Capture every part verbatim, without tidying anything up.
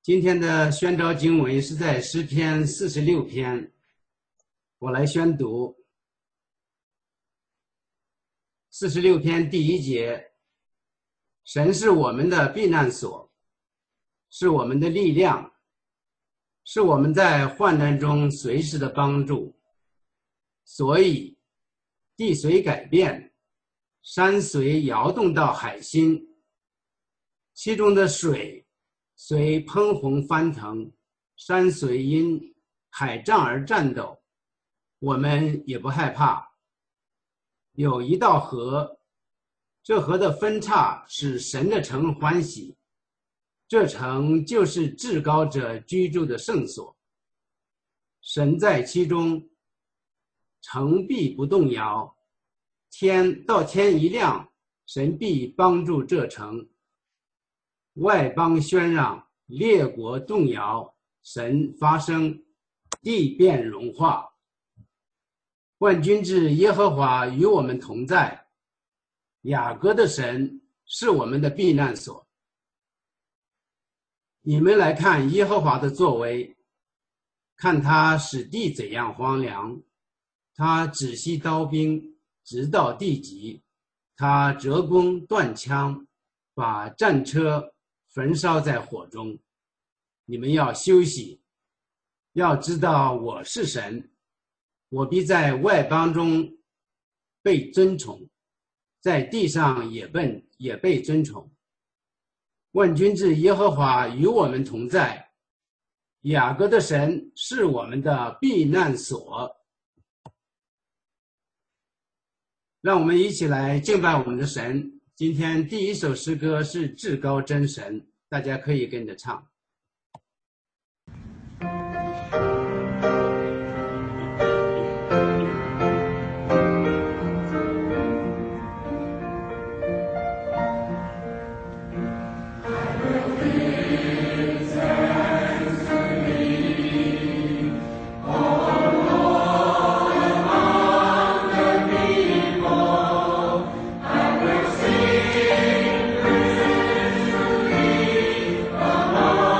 今天的宣召经文是在诗篇四十六篇，我来宣读。四十六篇第一节，神是我们的避难所，是我们的力量，是我们在患难中随时的帮助。所以地随改变，山随摇动到海心，其中的水随喷洪翻腾，山随因海涨而战斗，我们也不害怕。有一道河，这河的分叉使神的城欢喜，这城就是至高者居住的圣所。神在其中，城必不动摇。天到天一亮，神必帮助这城。外邦喧嚷，列国动摇，神发声，地变融化。万军之耶和华与我们同在，雅各的神是我们的避难所。你们来看耶和华的作为，看他使地怎样荒凉，他止息刀兵，直到地极，他折弓断枪，把战车焚烧在火中。你们要休息，要知道我是神，我必在外邦中被尊崇，在地上也被也被尊崇。万军之耶和华与我们同在，雅各的神是我们的避难所。让我们一起来敬拜我们的神。今天第一首诗歌是至高真神，大家可以跟着唱。 Oh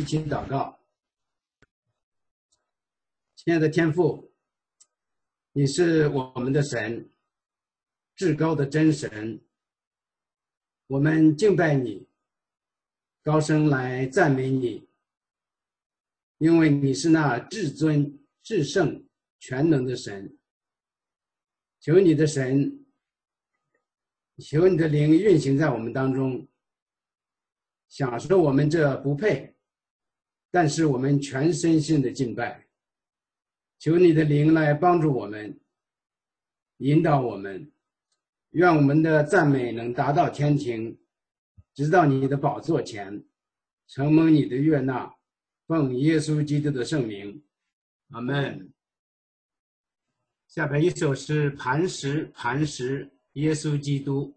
起祷告。亲爱的天父，你是我们的神，至高的真神，我们敬拜你，高声来赞美你，因为你是那至尊、至圣、全能的神。求你的神，求你的灵运行在我们当中，享受我们这不配，但是我们全身心的敬拜。求你的灵来帮助我们，引导我们，愿我们的赞美能达到天庭，直到你的宝座前，承蒙你的悦纳，奉耶稣基督的圣名，阿们。下边一首是磐石，磐石，耶稣基督。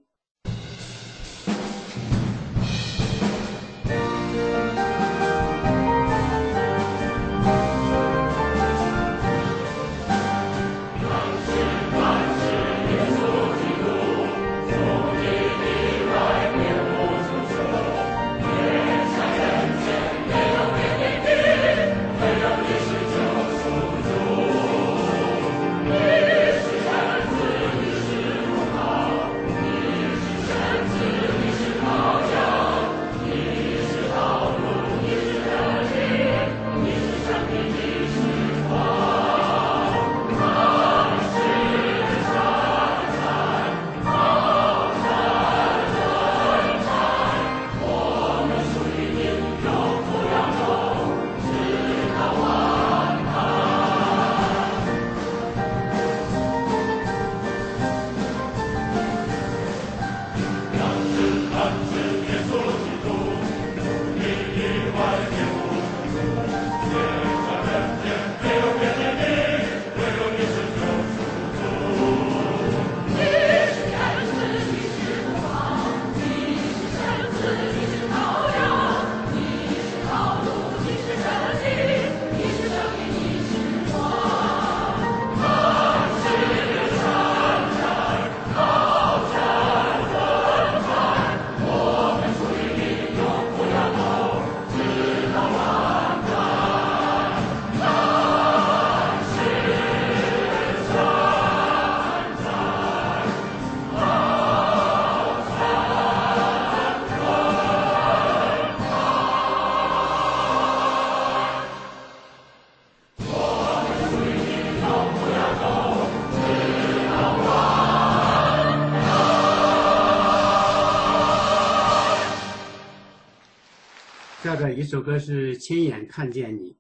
下边一首歌是《亲眼看见你》。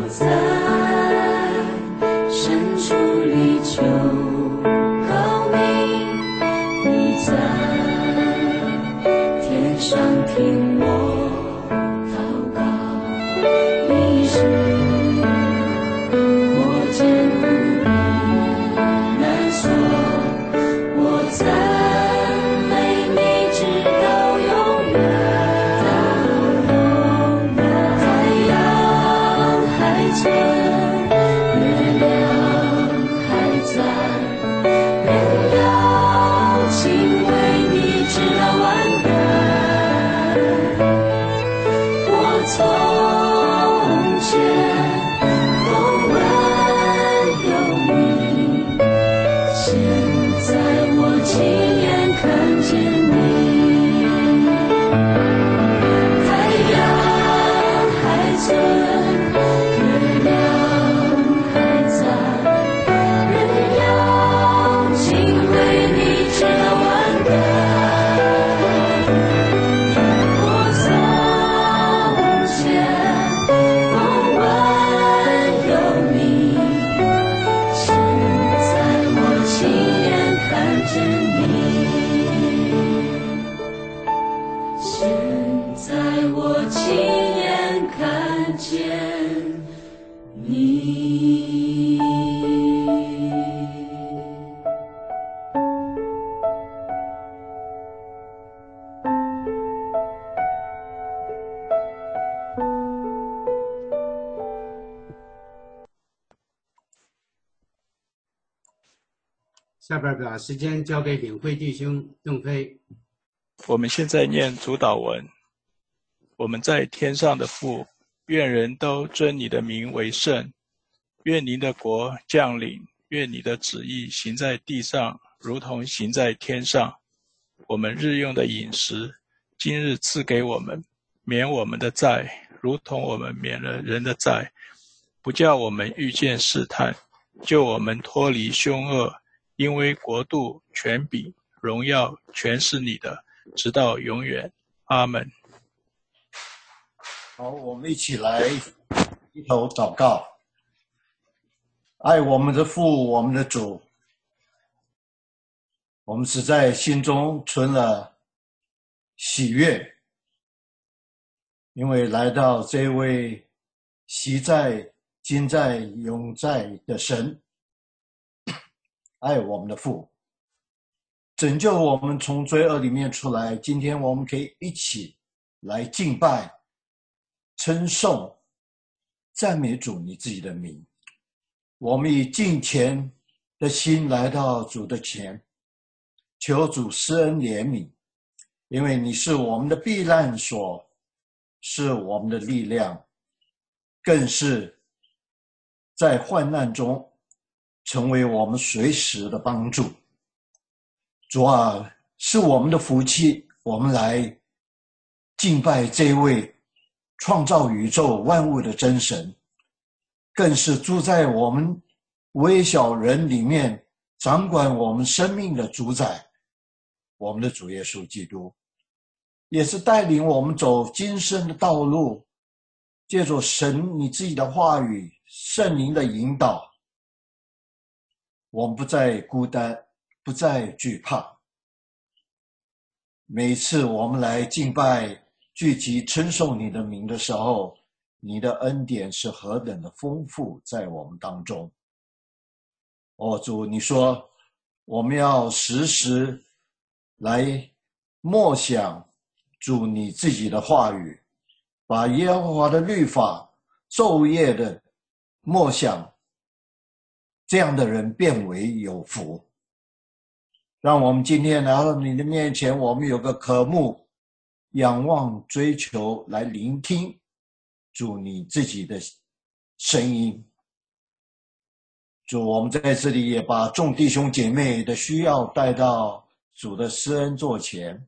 下边把时间交给领会弟兄邓飞。 我们现在念主祷文。我们在天上的父，愿人都尊你的名为圣。愿您的国降临，愿你的旨意行在地上，如同行在天上。我们日用的饮食，今日赐给我们，免我们的债，如同我们免了人的债，不叫我们遇见试探，救我们脱离凶恶。因为国度、权柄、荣耀全是你的，直到永远。阿们。 好，我们一起来低头祷告。爱我们的父，我们的主，我们是在心中存了喜悦，因为来到这位昔在、今在、永在的神，爱我们的父，拯救我们从罪恶里面出来。今天我们可以一起来敬拜、称颂、赞美主你自己的名。我们以敬虔的心来到主的前，求主施恩怜悯，因为你是我们的避难所，是我们的力量，更是在患难中成为我们随时的帮助。主啊，是我们的福气，我们来敬拜这位创造宇宙万物的真神，更是住在我们微小人里面，掌管我们生命的主宰，我们的主耶稣基督，也是带领我们走今生的道路，借着神你自己的话语、圣灵的引导，我们不再孤单，不再惧怕。每次我们来敬拜、聚集称颂你的名的时候，你的恩典是何等的丰富在我们当中。哦，主，你说我们要时时来默想主你自己的话语，把耶和华的律法昼夜的默想，这样的人变为有福。让我们今天来到你的面前，我们有个渴慕、仰望、追求，来聆听主你自己的声音。主，我们在这里也把众弟兄姐妹的需要带到主的施恩座前。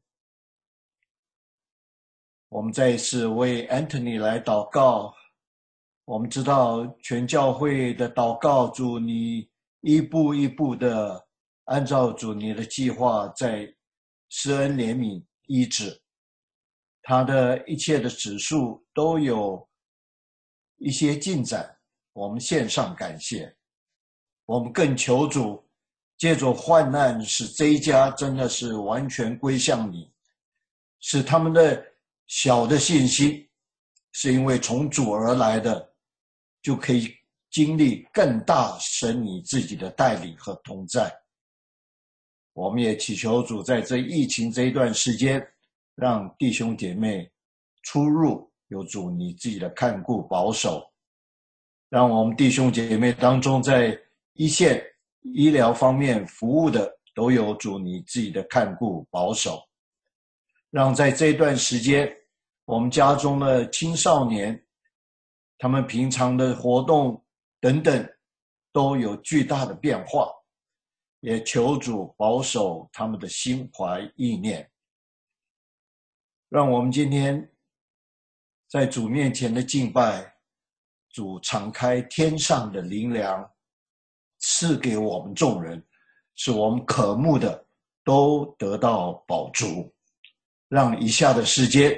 我们再一次为 Anthony 来祷告。我们知道全教会的祷告，主你一步一步的按照主你的计划在施恩怜悯医治，他的一切的指数都有一些进展， 我们献上感谢。我们更求主借着患难，使这一家真的是完全归向你，使他们的小的信心是因为从主而来的，就可以经历更大神你自己的带领和同在。我们也祈求主在这疫情这一段时间，让弟兄姐妹出入有主你自己的看顾保守，让我们弟兄姐妹当中在一线医疗方面服务的都有主你自己的看顾保守，让在这段时间我们家中的青少年他们平常的活动等等都有巨大的变化，也求主保守他们的心怀意念，让我们今天在主面前的敬拜，主敞开天上的灵粮赐给我们众人，使我们渴慕的都得到饱足。让以下的时间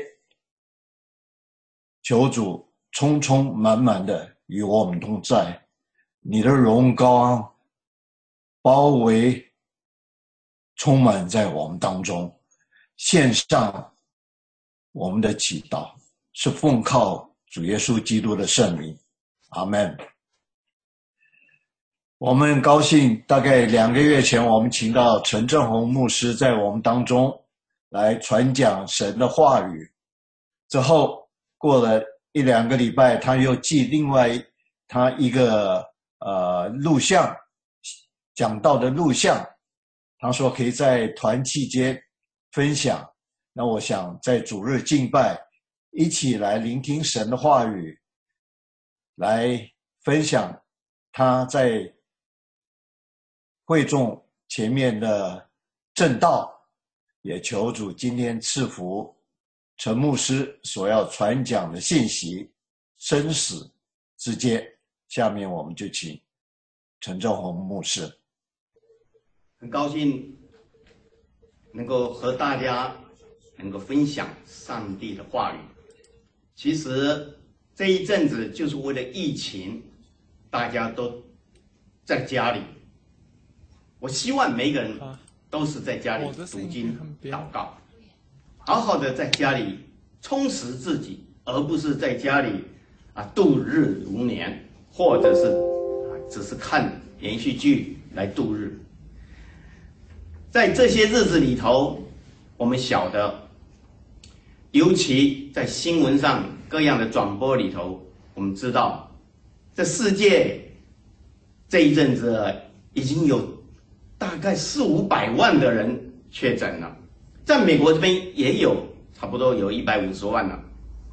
求主充充满满的与我们同在，你的荣光包围充满在我们当中。献上我们的祈祷，是奉靠主耶稣基督的圣名，阿们。我们很高兴，大概两个月前我们请到陈正宏牧师在我们当中来传讲神的话语，之后过了一两个礼拜，他又寄另外他一个呃录像讲道的录像，他说可以在团期间分享。那我想在主日敬拜一起来聆听神的话语，来分享他在会众前面的正道，也求主今天赐福陈牧师所要传讲的信息，生死之间。下面我们就请陈正宏牧师。 很高兴能够和大家能够分享上帝的话语。其实这一阵子就是为了疫情，大家都在家里。我希望每个人都是在家里读经祷告，好好的在家里充实自己，而不是在家里啊度日如年，或者是啊只是看连续剧来度日。在这些日子里头，我们晓得，尤其在新闻上各样的转播里头，我们知道这世界这一阵子已经有大概四五百万的人确诊了，在美国这边也有差不多有一百五十万了。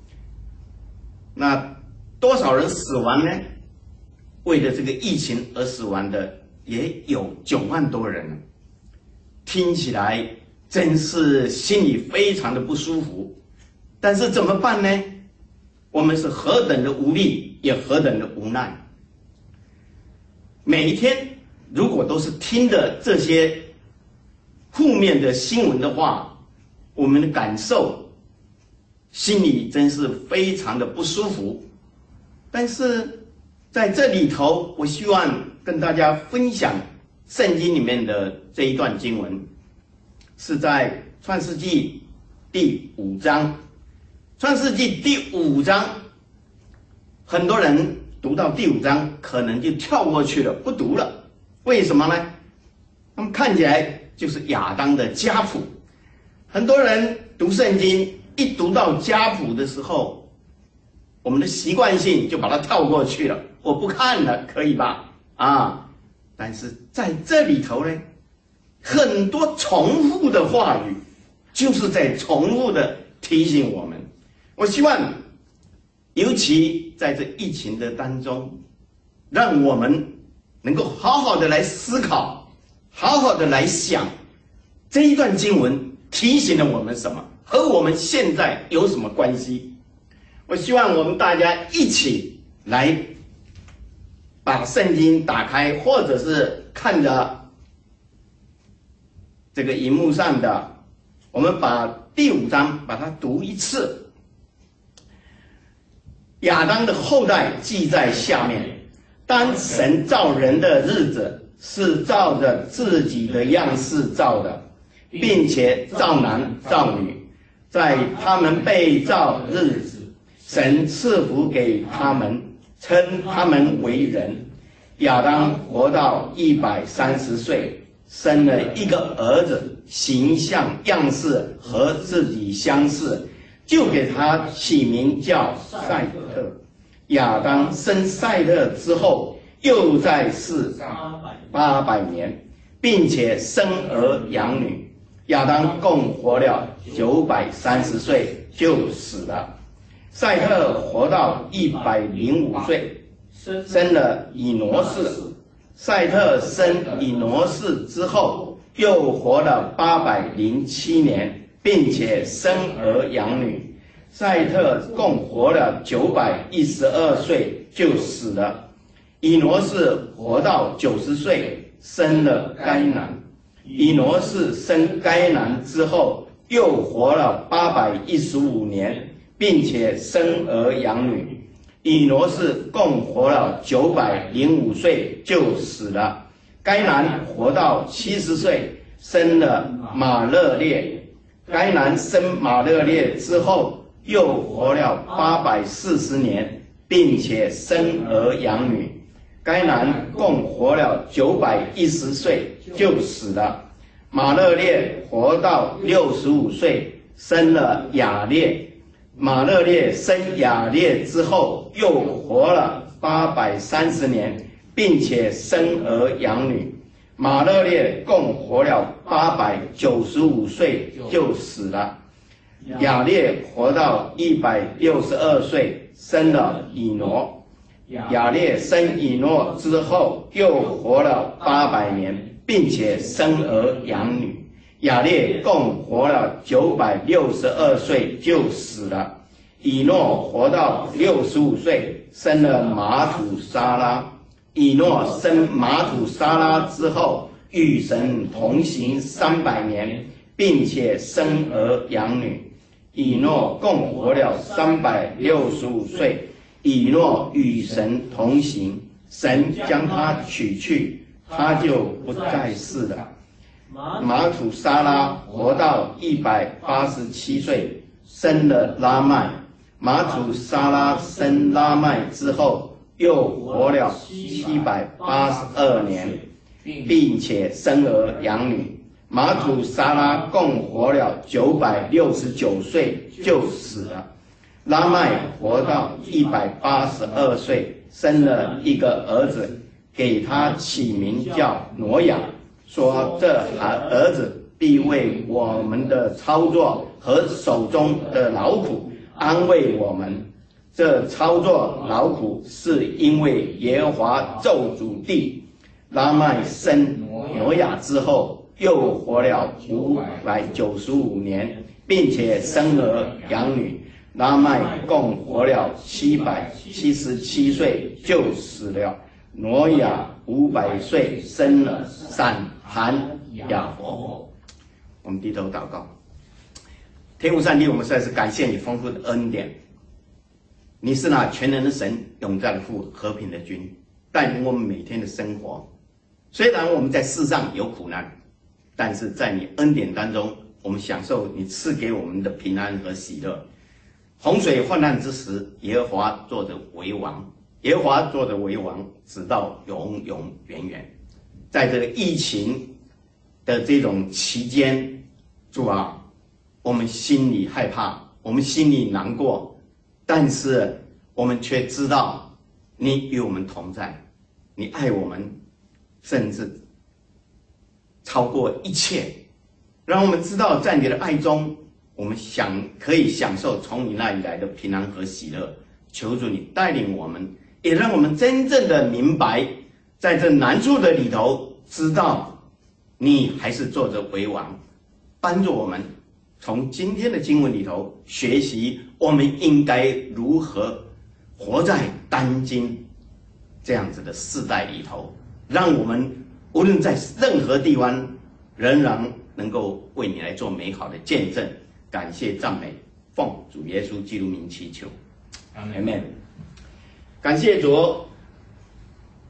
那多少人死亡呢？为了这个疫情而死亡的也有九万多人了。听起来真是心里非常的不舒服，但是怎么办呢？我们是何等的无力，也何等的无奈。每一天如果都是听的这些负面的新闻的话，我们的感受心里真是非常的不舒服。但是在这里头，我希望跟大家分享圣经里面的这一段经文，是在创世纪第五章。创世纪第五章，很多人读到第五章可能就跳过去了，不读了。为什么呢？他们看起来就是亚当的家谱。很多人读圣经，一读到家谱的时候，我们的习惯性就把它跳过去了，我不看了，可以吧？啊！但是在这里头呢，很多重复的话语，就是在重复的提醒我们。我希望，尤其在这疫情的当中，让我们能够好好的来思考，好好的来想，这一段经文提醒了我们什么，和我们现在有什么关系。我希望我们大家一起来把圣经打开，或者是看着这个荧幕上的，我们把第五章把它读一次。亚当的后代记在下面， 当神造人的日子，是照着自己的样式造的，并且造男造女。在他们被造日子，神赐福给他们，称他们为人。亚当活到一百三十岁，生了一个儿子，形象样式和自己相似，就给他起名叫赛特。亚当生赛特之后，又在世八百年，并且生儿养女。亚当共活了九百三十岁就死了。赛特活到一百零五岁，生了以挪士。赛特生以挪士之后，又活了八百零七年，并且生儿养女。赛特共活了九百一十二岁就死了。以挪士活到九十岁，生了该男。以挪士生该男之后，又活了八百一十五年，并且生儿养女。以挪士共活了九百零五岁就死了。该男活到七十岁，生了马勒列。该男生马勒列之后，又活了八百四十年，并且生儿养女。该男共活了九百一十岁就死了。马勒列活到六十五岁，生了雅列。马勒列生雅列之后，又活了八百三十年，并且生儿养女。马勒列共活了八百九十五岁就死了。雅列活到一百六十二岁，生了以挪。雅列生以诺之后，又活了八百年，并且生儿养女。雅列共活了九百六十二岁就死了。以诺活到六十五岁，生了马土沙拉。以诺生马土沙拉之后，与神同行三百年，并且生儿养女。以诺共活了三百六十五岁。以诺与神同行，神将他取去，他就不在世了。马土沙拉活到一百八十七岁，生了拉麦。马土沙拉生拉麦之后，又活了七百八十二年，并且生儿养女。马土沙拉共活了九百六十九岁就死了。拉麦活到一百八十二岁，生了一个儿子，给他起名叫挪亚，说这儿子必为我们的操作和手中的劳苦安慰我们。这操作劳苦是因为耶和华咒诅地。拉麦生挪亚之后，又活了五百九十五年，并且生儿养女。拉麦共活了七百七十七岁就死了。挪亚五百岁生了闪、含、雅弗。我们低头祷告。天父上帝，我们实在是感谢你丰富的恩典。你是那全能的神，永在的父，和平的君，带领我们每天的生活。虽然我们在世上有苦难，但是在你恩典当中，我们享受你赐给我们的平安和喜乐。洪水患难之时，耶和华坐着为王，耶和华坐着为王，直到永永远远。在这个疫情的这种期间，主啊，我们心里害怕，我们心里难过，但是我们却知道你与我们同在，你爱我们，甚至超过一切，让我们知道在你的爱中，我们想可以享受从你那里来的平安和喜乐。求主你带领我们，也让我们真正的明白，在这难处的里头，知道你还是坐着为王，帮助我们从今天的经文里头学习，我们应该如何活在当今这样子的世代里头，让我们无论在任何地方，仍然能够为你来做美好的见证。感谢赞美，奉主耶稣基督名祈求，阿门。感谢主，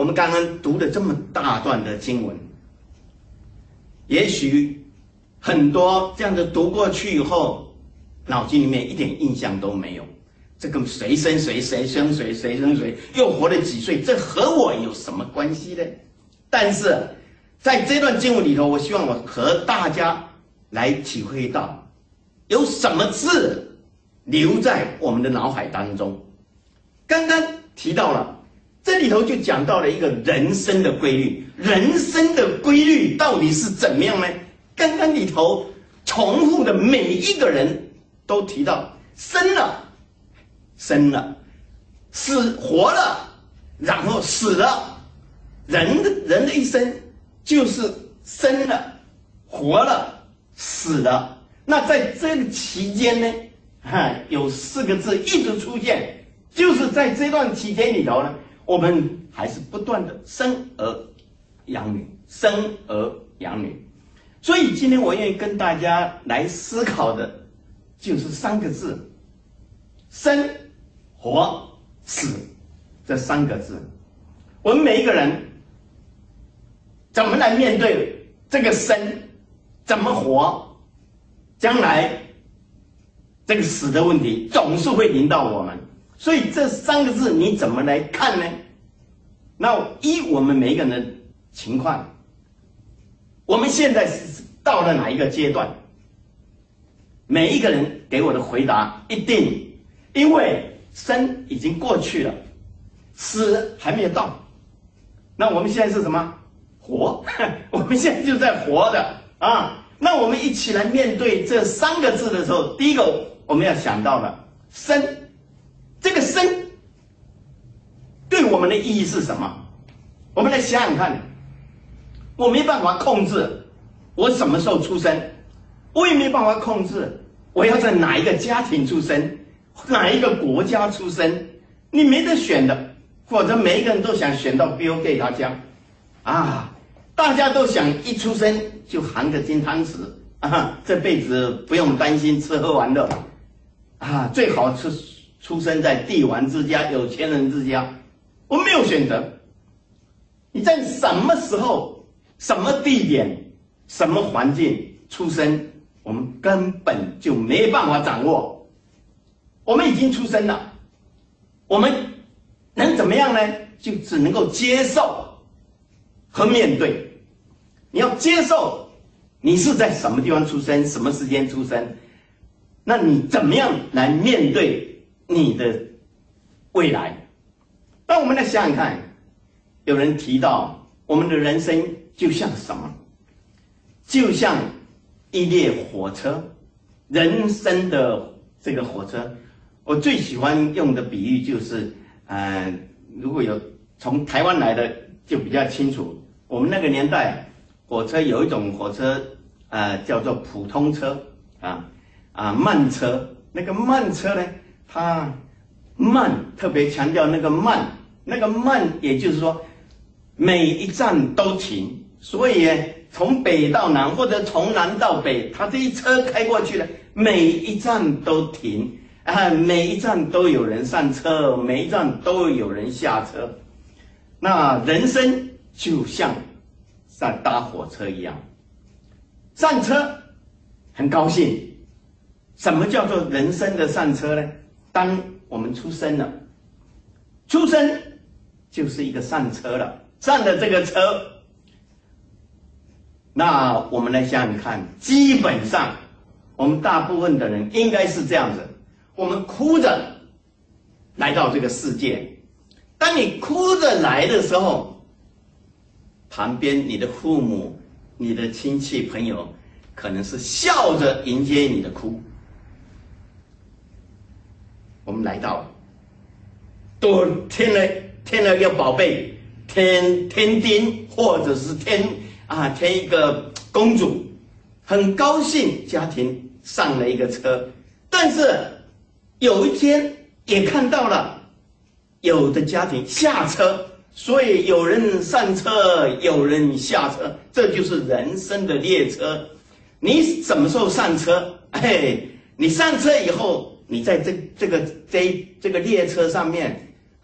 们刚刚读了这么大段的经文，也许很多这样子读过去以后，脑筋里面一点印象都没有。这个谁生谁，谁生谁，谁生谁，又活了几岁，这和我有什么关系呢？但是在这段经文里头，我希望我和大家来体会到，有什么字留在我们的脑海当中。刚刚提到了，这里头就讲到了一个人生的规律，人生的规律到底是怎么样呢？刚刚里头重复的每一个人都提到生了，生了，死活了，然后死了。人的人的一生就是生了，活了，死了。那在这个期间呢，哈，有四个字一直出现，就是在这段期间里头呢，我们还是不断的生儿养女，生儿养女。所以今天我愿意跟大家来思考的，就是三个字：生、活、死这三个字。我们每一个人怎么来面对这个生，怎么活，将来这个死的问题总是会临到我们。所以这三个字你怎么来看呢？那依我们每一个人的情况，我们现在是到了哪一个阶段？每一个人给我的回答一定，因为生已经过去了，死还没有到。那我们现在是什么？活，我们现在就在活的啊。那我们一起来面对这三个字的时候，第一个我们要想到了生，这个生对我们的意义是什么？我们来想想看，我没办法控制我什么时候出生，我也没办法控制我要在哪一个家庭出生，哪一个国家出生，你没得选的。否则每一个人都想选到 Bill Gates 他家啊，大家都想一出生就含个金汤匙啊，这辈子不用担心吃喝玩乐啊，最好是出生在帝王之家、有钱人之家。我没有选择，你在什么时候、什么地点、什么环境出生，我们根本就没办法掌握。我们已经出生了，我们能怎么样呢？就只能够接受和面对。你要接受你是在什么地方出生，什么时间出生，那你怎么样来面对你的未来？那我们来想想看，有人提到我们的人生就像什么？就像一列火车，人生的这个火车，我最喜欢用的比喻就是，呃，如果有从台湾来的就比较清楚。我们那个年代，火车有一种火车，呃，叫做普通车啊啊慢车。那个慢车呢，它慢，特别强调那个慢，那个慢，也就是说每一站都停。所以从北到南，或者从南到北，它这一车开过去了，每一站都停啊，每一站都有人上车，每一站都有人下车。那人生就像在搭火车一样，上车很高兴。什么叫做人生的上车呢？当我们出生了，出生就是一个上车了，上了这个车，那我们来想想看，基本上我们大部分的人应该是这样子，我们哭着来到这个世界。当你哭着来的时候，旁边你的父母、你的亲戚朋友可能是笑着迎接你的哭。我们来到了，多添了添了一个宝贝，添添丁，或者是添啊添一个公主，很高兴家庭上了一个车。但是有一天也看到了有的家庭下车，所以有人上车，有人下车，这就是人生的列车。你什么时候上车？哎，你上车以后，你在这这个这这个列车上面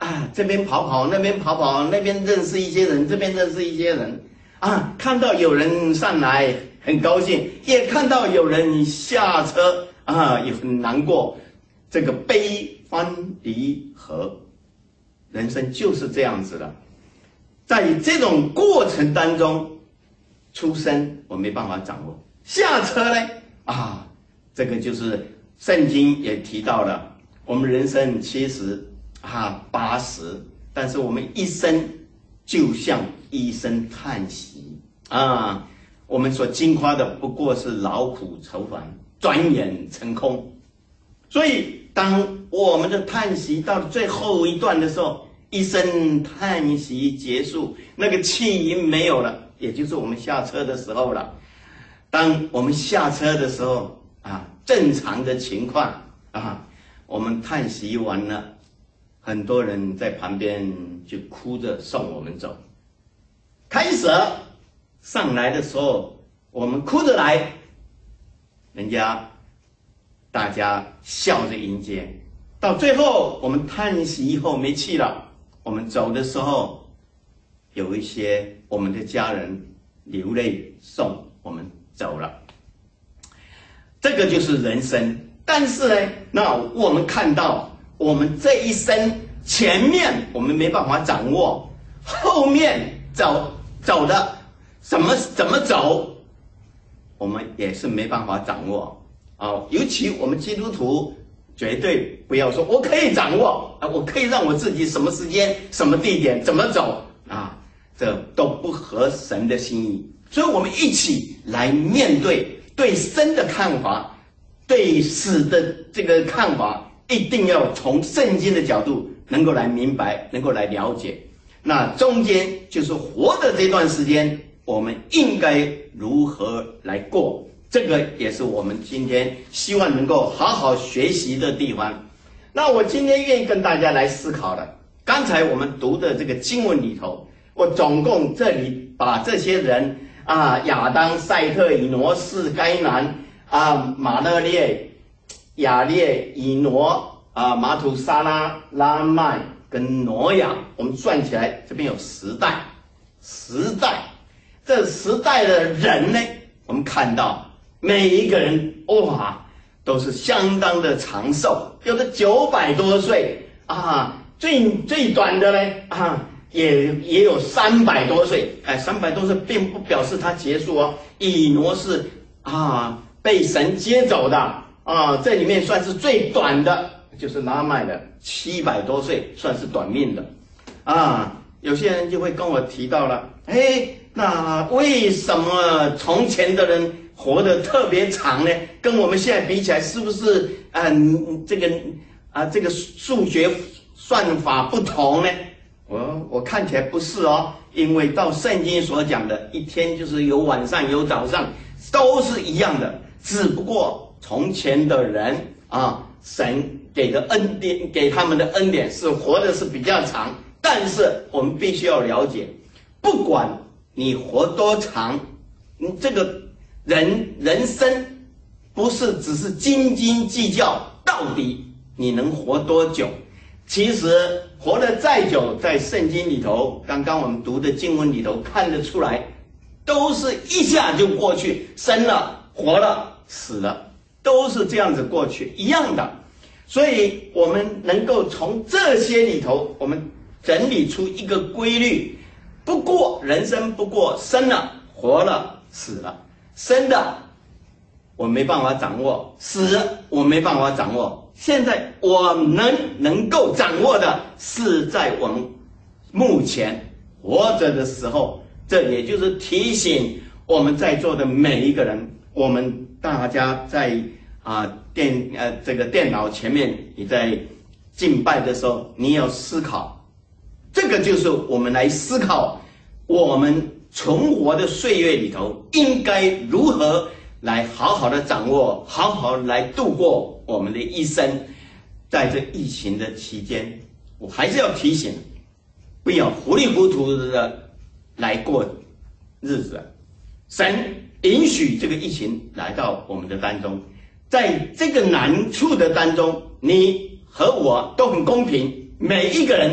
啊，这边跑跑，那边跑跑，那边认识一些人，这边认识一些人，啊，看到有人上来很高兴，也看到有人下车啊，也很难过。这个悲欢离合，人生就是这样子的。在这种过程当中，出生我没办法掌握，下车呢，啊，这个就是圣经也提到了，我们人生七十啊八十，但是我们一生就像一声叹息啊，我们所经夸的不过是劳苦愁烦，转眼成空。所以当我们的叹息到最后一段的时候，一声叹息结束，那个气音没有了，也就是我们下车的时候了。当我们下车的时候啊，正常的情况啊，我们叹息完了，很多人在旁边就哭着送我们走。开始上来的时候，我们哭着来，人家大家笑着迎接。到最后我们叹息以后没气了，我们走的时候，有一些我们的家人流泪送我们走了。这个就是人生。但是呢，那我们看到我们这一生前面我们没办法掌握，后面走走的怎么怎么走，我们也是没办法掌握啊。尤其我们基督徒，绝对不要说我可以掌握啊，我可以让我自己什么时间、什么地点怎么走啊，这都不合神的心意。所以我们一起来面对对生的看法，对死的这个看法，一定要从圣经的角度能够来明白，能够来了解。那中间就是活的这段时间，我们应该如何来过，这个也是我们今天希望能够好好学习的地方。那我今天愿意跟大家来思考的，刚才我们读的这个经文里头，我总共这里把这些人啊，亚当、赛特、以挪士、该南啊、马勒列、亚列、以挪啊、马土沙拉、拉麦跟挪亚，我们算起来这边有十代，十代。这十代的人呢，我们看到每一个人哇，都是相当的长寿，有的九百多岁啊，最最短的呢啊，也也有三百多岁。哎，三百多岁并不表示他结束哦。以挪是啊被神接走的啊，这里面算是最短的，就是拉麦的七百多岁，算是短命的啊。有些人就会跟我提到了，哎，那为什么从前的人活得特别长呢？跟我们现在比起来，是不是嗯这个啊这个数学算法不同呢？我我看起来不是哦，因为到圣经所讲的一天就是有晚上有早上，都是一样的，只不过从前的人啊，神给的恩典，给他们的恩典是活的是比较长，但是我们必须要了解，不管你活多长，你这个人人生不是只是斤斤计较到底你能活多久。其实活得再久，在圣经里头，刚刚我们读的经文里头看得出来，都是一下就过去，生了活了死了，都是这样子过去一样的。所以我们能够从这些里头，我们整理出一个规律，不过人生不过生了活了死了，生的我没办法掌握，死我没办法掌握。现在我们能够掌握的是在我们目前活着的时候，这也就是提醒我们在座的每一个人，我们大家在啊电呃这个电脑前面，你在敬拜的时候，你要思考，这个就是我们来思考我们存活的岁月里头应该如何来好好的掌握，好好来度过我们的一生。在这疫情的期间，我还是要提醒，不要糊里糊涂的来过日子。神允许这个疫情来到我们的当中，在这个难处的当中，你和我都很公平，每一个人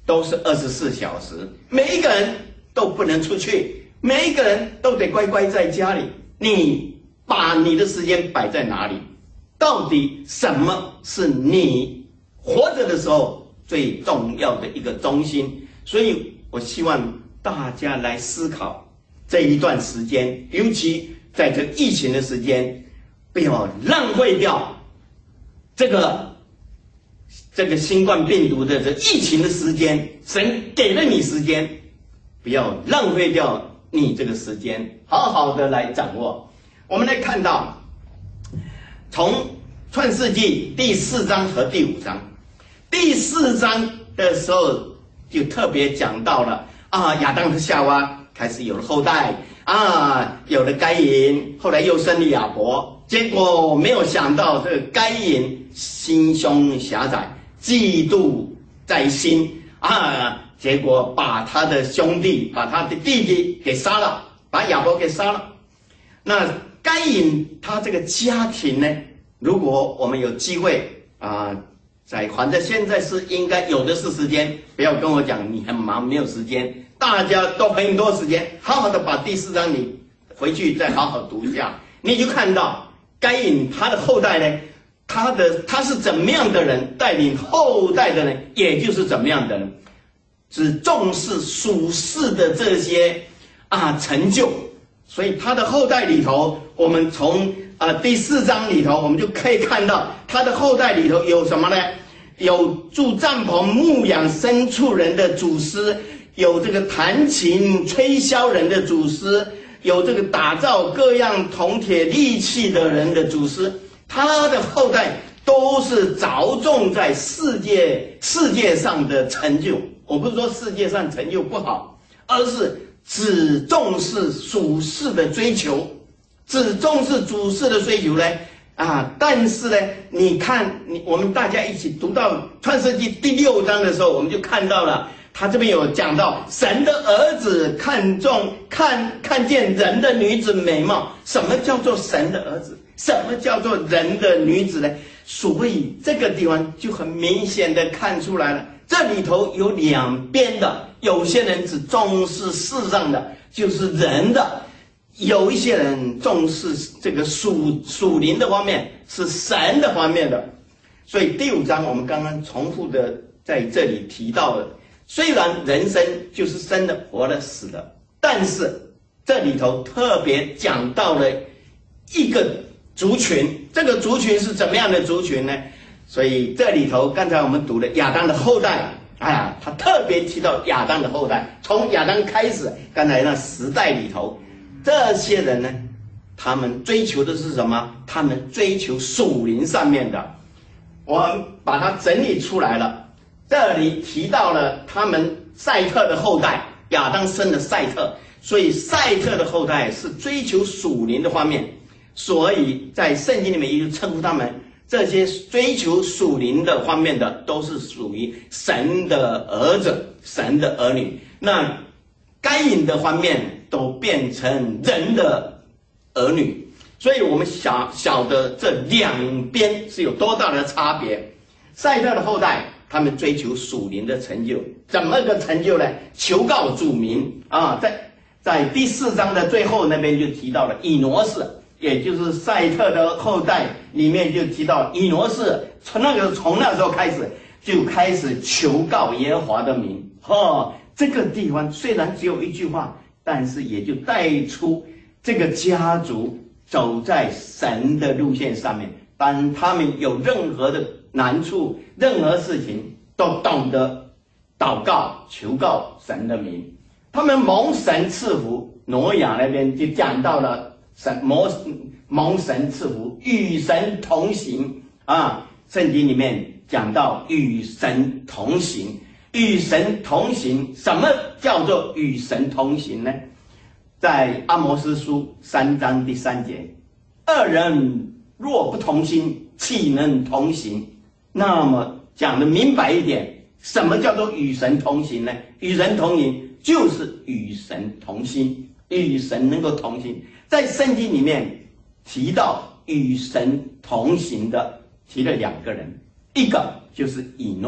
都是二十四小时，每一个人都不能出去，每一个人都得乖乖在家里。你把你的时间摆在哪里？到底什么是你活着的时候最重要的一个中心？所以我希望大家来思考这一段时间，尤其在这疫情的时间，不要浪费掉这个这个新冠病毒的这疫情的时间。神给了你时间，不要浪费掉你这个时间，好好的来掌握。我们来看到，从创世纪第四章和第五章，第四章的时候就特别讲到了啊，亚当和夏娃开始有了后代啊，有了该隐，后来又生了亚伯。结果没有想到，这个该隐心胸狭窄，嫉妒在心啊，结果把他的兄弟，把他的弟弟给杀了，把亚伯给杀了。那该隐他这个家庭呢，如果我们有机会啊、呃，在反正现在是应该有的是时间，不要跟我讲你很忙没有时间，大家都很多时间，好好的把第四章你回去再好好读一下，你就看到该隐他的后代呢，他的他是怎么样的人，带领后代的人也就是怎么样的人，只重视属世的这些啊成就。所以他的后代里头，我们从啊、呃、第四章里头，我们就可以看到他的后代里头有什么呢？有住帐篷牧养牲畜人的祖师，有这个弹琴吹箫人的祖师，有这个打造各样铜铁利器的人的祖师。他的后代都是着重在世界世界上的成就。我不是说世界上成就不好，而是只重视属世的追求，只重视主世的追求呢啊！但是呢，你看，你我们大家一起读到创世纪第六章的时候，我们就看到了，他这边有讲到神的儿子看中看看见人的女子美貌。什么叫做神的儿子？什么叫做人的女子呢？所以这个地方就很明显的看出来了，这里头有两边的。有些人只重视世上的，就是人的；有一些人重视这个属属灵的方面，是神的方面的。所以第五章我们刚刚重复的在这里提到了，虽然人生就是生的、活的、死的，但是这里头特别讲到了一个族群，这个族群是怎么样的族群呢？所以这里头刚才我们读了亚当的后代。哎呀，他特别提到亚当的后代，从亚当开始，刚才那时代里头，这些人呢，他们追求的是什么？他们追求属灵上面的，我们把它整理出来了。这里提到了他们赛特的后代，亚当生的赛特，所以赛特的后代是追求属灵的方面，所以在圣经里面也就称呼他们。这些追求属灵的方面的，都是属于神的儿子、神的儿女。那该隐的方面都变成人的儿女。所以我们晓晓得这两边是有多大的差别。赛特的后代，他们追求属灵的成就，怎么个成就呢？求告主名啊，在在第四章的最后那边就提到了以挪士。也就是赛特的后代里面就提到以挪士，从那个从那时候开始就开始求告耶和华的名。哦，这个地方虽然只有一句话，但是也就带出这个家族走在神的路线上面。当他们有任何的难处、任何事情，都懂得祷告、求告神的名。他们蒙神赐福，挪亚那边就讲到了。神蒙蒙神赐福，与神同行啊！圣经里面讲到与神同行，与神同行，什么叫做与神同行呢？在阿摩司书三章第三节，二人若不同心，岂能同行？那么讲得明白一点，什么叫做与神同行呢？与神同行就是与神同心，与神能够同行。在圣经里面提到与神同行的，提了两个人，一个就是以诺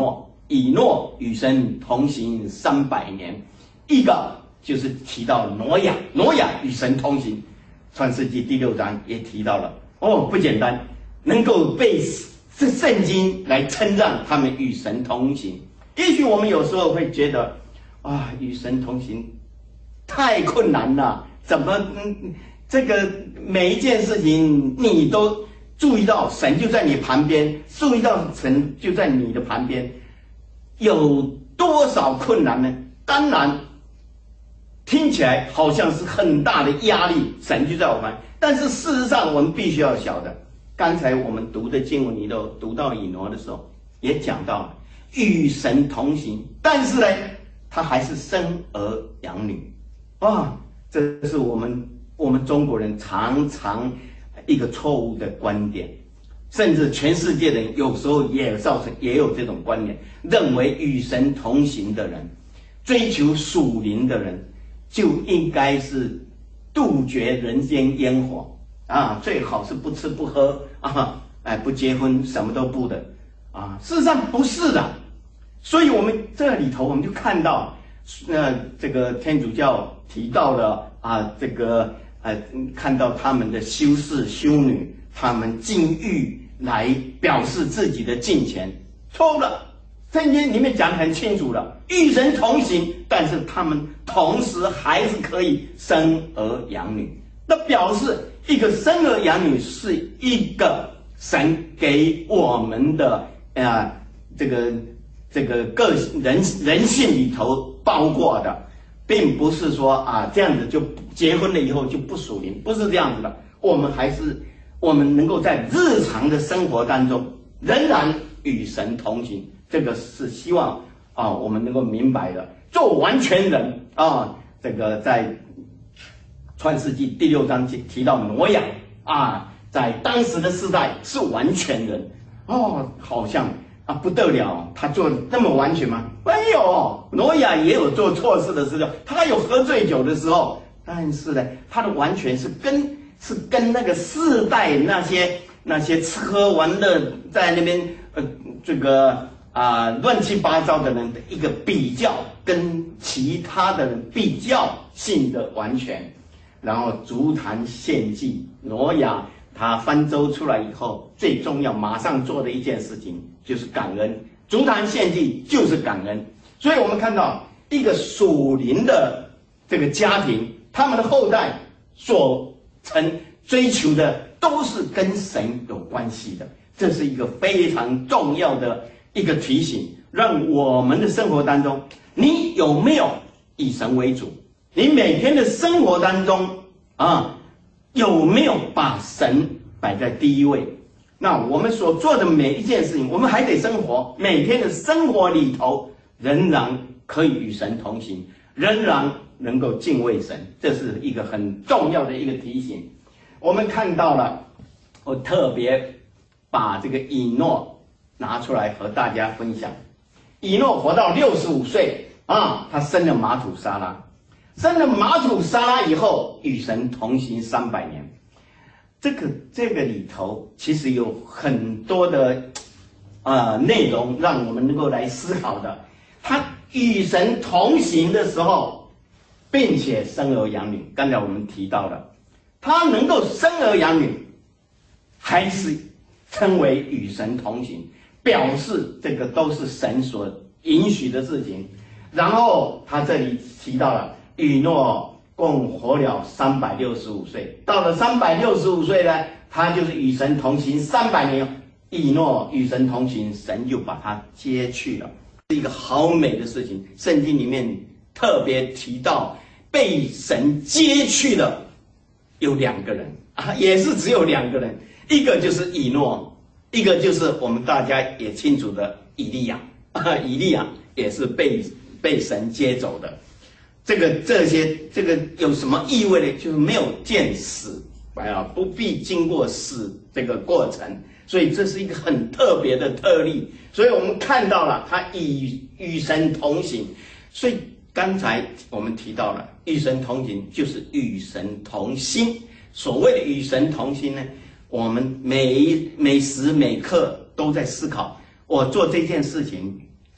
以诺与神同行三百年，一个就是提到挪亚，挪亚与神同行，创世纪第六章也提到了。哦，不简单，能够被这圣经来称赞他们与神同行。也许我们有时候会觉得，啊，与神同行太困难了，怎么嗯，这个每一件事情你都注意到神就在你旁边，注意到神就在你的旁边，有多少困难呢？当然，听起来好像是很大的压力，神就在我们，但是事实上我们必须要晓得，刚才我们读的经文里头读到以挪的时候，也讲到了与神同行，但是呢，他还是生儿养女，啊，这是我们我们中国人常常一个错误的观点，甚至全世界人有时候也造成也有这种观念，认为与神同行的人，追求属灵的人，就应该是杜绝人间烟火啊，最好是不吃不喝啊，哎，不结婚，什么都不的啊。事实上不是的，所以我们这里头我们就看到，呃，这个天主教提到了啊，这个呃，看到他们的修士修女，他们禁欲来表示自己的敬虔，错了。圣经里面讲得很清楚了，与神同行，但是他们同时还是可以生儿养女。那表示一个生儿养女是一个神给我们的呃这个这个个人人性里头包括的，并不是说啊这样子就结婚了以后就不属灵，不是这样子的。我们还是我们能够在日常的生活当中仍然与神同行。这个是希望啊，我们能够明白的。做完全人啊，这个在创世纪第六章提到挪亚啊，在当时的时代是完全人哦，好像啊不得了，他做的那么完全吗？没有，挪亚也有做错事的时候，他有喝醉酒的时候，但是呢，他的完全是跟是跟那个世代那些那些吃喝玩乐在那边呃这个。啊，乱七八糟的人的一个比较，跟其他的人比较性的完全，然后足坛献祭。挪亚他翻舟出来以后，最重要马上做的一件事情就是感恩，足坛献祭就是感恩。所以我们看到一个属灵的这个家庭，他们的后代所曾追求的都是跟神有关系的，这是一个非常重要的一个提醒，让我们的生活当中，你有没有以神为主？你每天的生活当中啊，有没有把神摆在第一位？那我们所做的每一件事情，我们还得生活，每天的生活里头仍然可以与神同行，仍然能够敬畏神，这是一个很重要的一个提醒。我们看到了，我特别把这个以诺拿出来和大家分享。以诺活到六十五岁啊，他生了马土沙拉，生了马土沙拉以后，与神同行三百年。这个这个里头其实有很多的呃内容，让我们能够来思考的。他与神同行的时候，并且生儿养女，刚才我们提到了，他能够生儿养女，还是称为与神同行。表示这个都是神所允许的事情。然后他这里提到了以诺共活了三百六十五岁，到了三百六十五岁呢，他就是与神同行三百年。以诺与神同行，神就把他接去了，是一个好美的事情。圣经里面特别提到被神接去的有两个人啊，也是只有两个人，一个就是以诺，一个就是我们大家也清楚的以利亚，啊，以利亚也是被被神接走的。这个这些这个有什么意味呢？就是没有见死，啊，不必经过死这个过程，所以这是一个很特别的特例。所以我们看到了他与与神同行。所以刚才我们提到了与神同行，就是与神同心。所谓的与神同心呢，我们每每时每刻都在思考，我做这件事情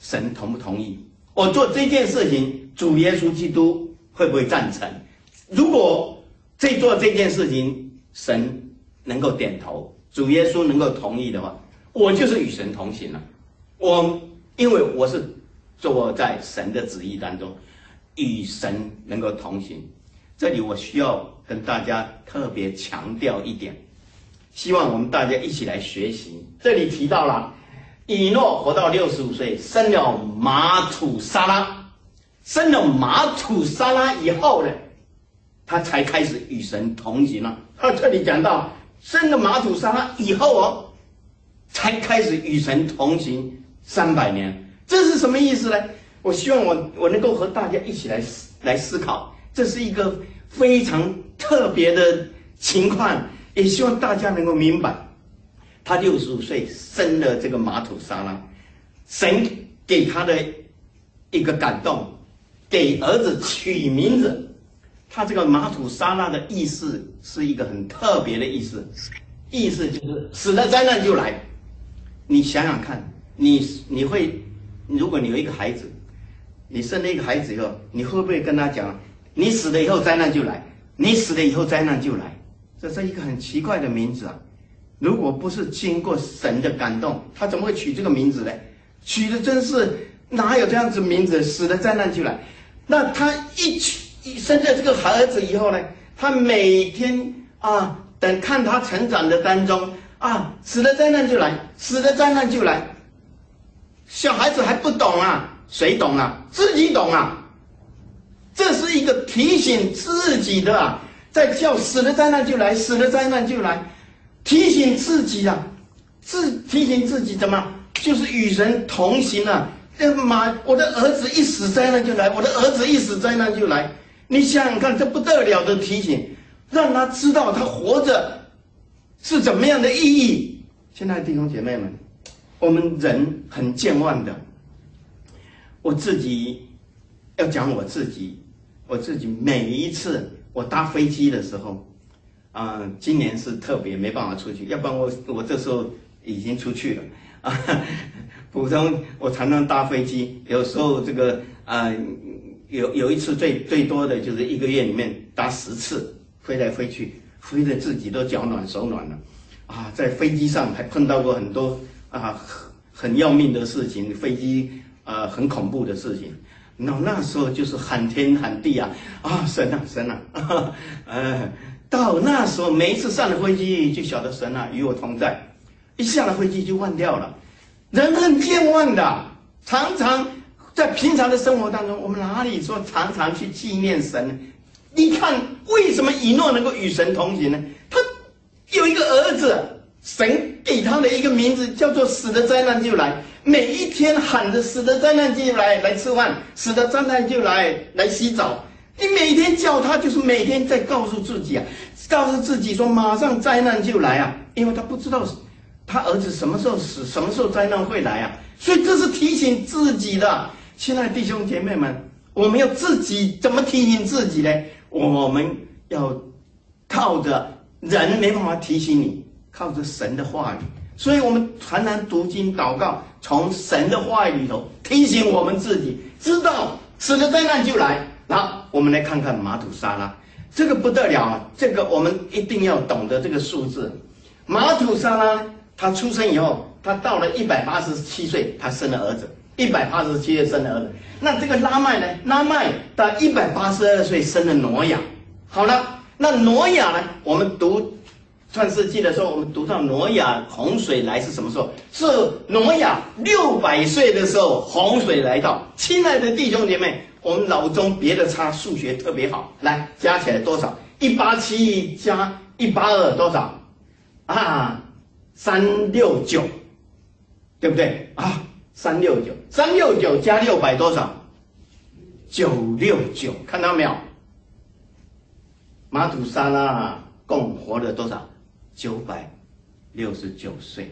神同不同意？我做这件事情，主耶稣基督会不会赞成？如果这做这件事情，神能够点头，主耶稣能够同意的话，我就是与神同行了。我因为我是坐在神的旨意当中，与神能够同行。这里我需要跟大家特别强调一点，希望我们大家一起来学习。这里提到了以诺活到六十五岁，生了马土沙拉，生了马土沙拉以后呢，他才开始与神同行了。他这里讲到生了马土沙拉以后哦，才开始与神同行三百年，这是什么意思呢？我希望我我能够和大家一起来来思考，这是一个非常特别的情况，也希望大家能够明白。他六十五岁生了这个马土沙拉，神给他的一个感动，给儿子取名字。他这个马土沙拉的意思是一个很特别的意思，意思就是死了灾难就来。你想想看，你你会，如果你有一个孩子，你生了一个孩子以后，你会不会跟他讲，你死了以后灾难就来，你死了以后灾难就来？这是一个很奇怪的名字啊！如果不是经过神的感动，他怎么会取这个名字呢？取的真是哪有这样子名字？死了灾难就来。那他一取一生了这个儿子以后呢，他每天啊，等看他成长的当中啊，死了灾难就来，死了灾难就来。小孩子还不懂啊，谁懂啊？自己懂啊。这是一个提醒自己的啊，在叫死了灾难就来，死了灾难就来，提醒自己啊，自提醒自己怎么，就是与神同行啊。这妈，我的儿子一死灾难就来，我的儿子一死灾难就来。你想想看，这不得了的提醒，让他知道他活着是怎么样的意义。亲爱的弟兄姐妹们，我们人很健忘的。我自己要讲我自己，我自己每一次我搭飞机的时候，啊、呃，今年是特别没办法出去，要不然我我这时候已经出去了啊。普通我常常搭飞机，有时候这个啊、呃，有有一次最最多的就是一个月里面搭十次，飞来飞去，飞得自己都脚暖手暖了，啊，在飞机上还碰到过很多啊很要命的事情，飞机啊、呃、很恐怖的事情。那那时候就是喊天喊地啊，啊神啊神啊，啊呃，到那时候每一次上了飞机就晓得神啊与我同在，一下了飞机就忘掉了。人很健忘的，常常在平常的生活当中，我们哪里说常常去纪念神呢？你看为什么以诺能够与神同行呢？他有一个儿子，神给他的一个名字叫做死的灾难就来，每一天喊着死的灾难就来来吃饭，死的灾难就来来洗澡。你每天叫他，就是每天在告诉自己啊，告诉自己说马上灾难就来啊，因为他不知道他儿子什么时候死，什么时候灾难会来啊，所以这是提醒自己的。亲爱的弟兄姐妹们，我们要自己怎么提醒自己呢？我们要靠着人没办法提醒你，靠着神的话语。所以我们常常读经祷告，从神的话语里头提醒我们自己，知道死的灾难就来。好，我们来看看马土沙拉，这个不得了啊！这个我们一定要懂得这个数字。马土沙拉他出生以后，他到了一百八十七岁，他生了儿子。一百八十七岁生了儿子。那这个拉麦呢？拉麦到一百八十二岁生了挪亚。好了，那挪亚呢？我们读创世纪的时候，我们读到挪亚洪水来是什么时候？是挪亚六百岁的时候，洪水来到。亲爱的弟兄姐妹，我们脑中别的差，数学特别好，来加起来多少？一八七加一八二多少？啊，三六九，对不对啊？三六九，三六九加六百多少？九六九，看到没有？马土沙拉共活了多少？九百六十九岁。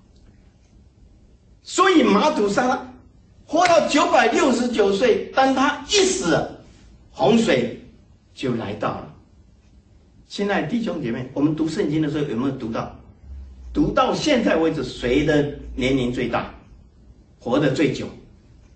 所以马土沙拉活到九百六十九岁，当他一死，洪水就来到了。亲爱的弟兄姐妹，我们读圣经的时候有没有读到？读到现在为止，谁的年龄最大，活得最久？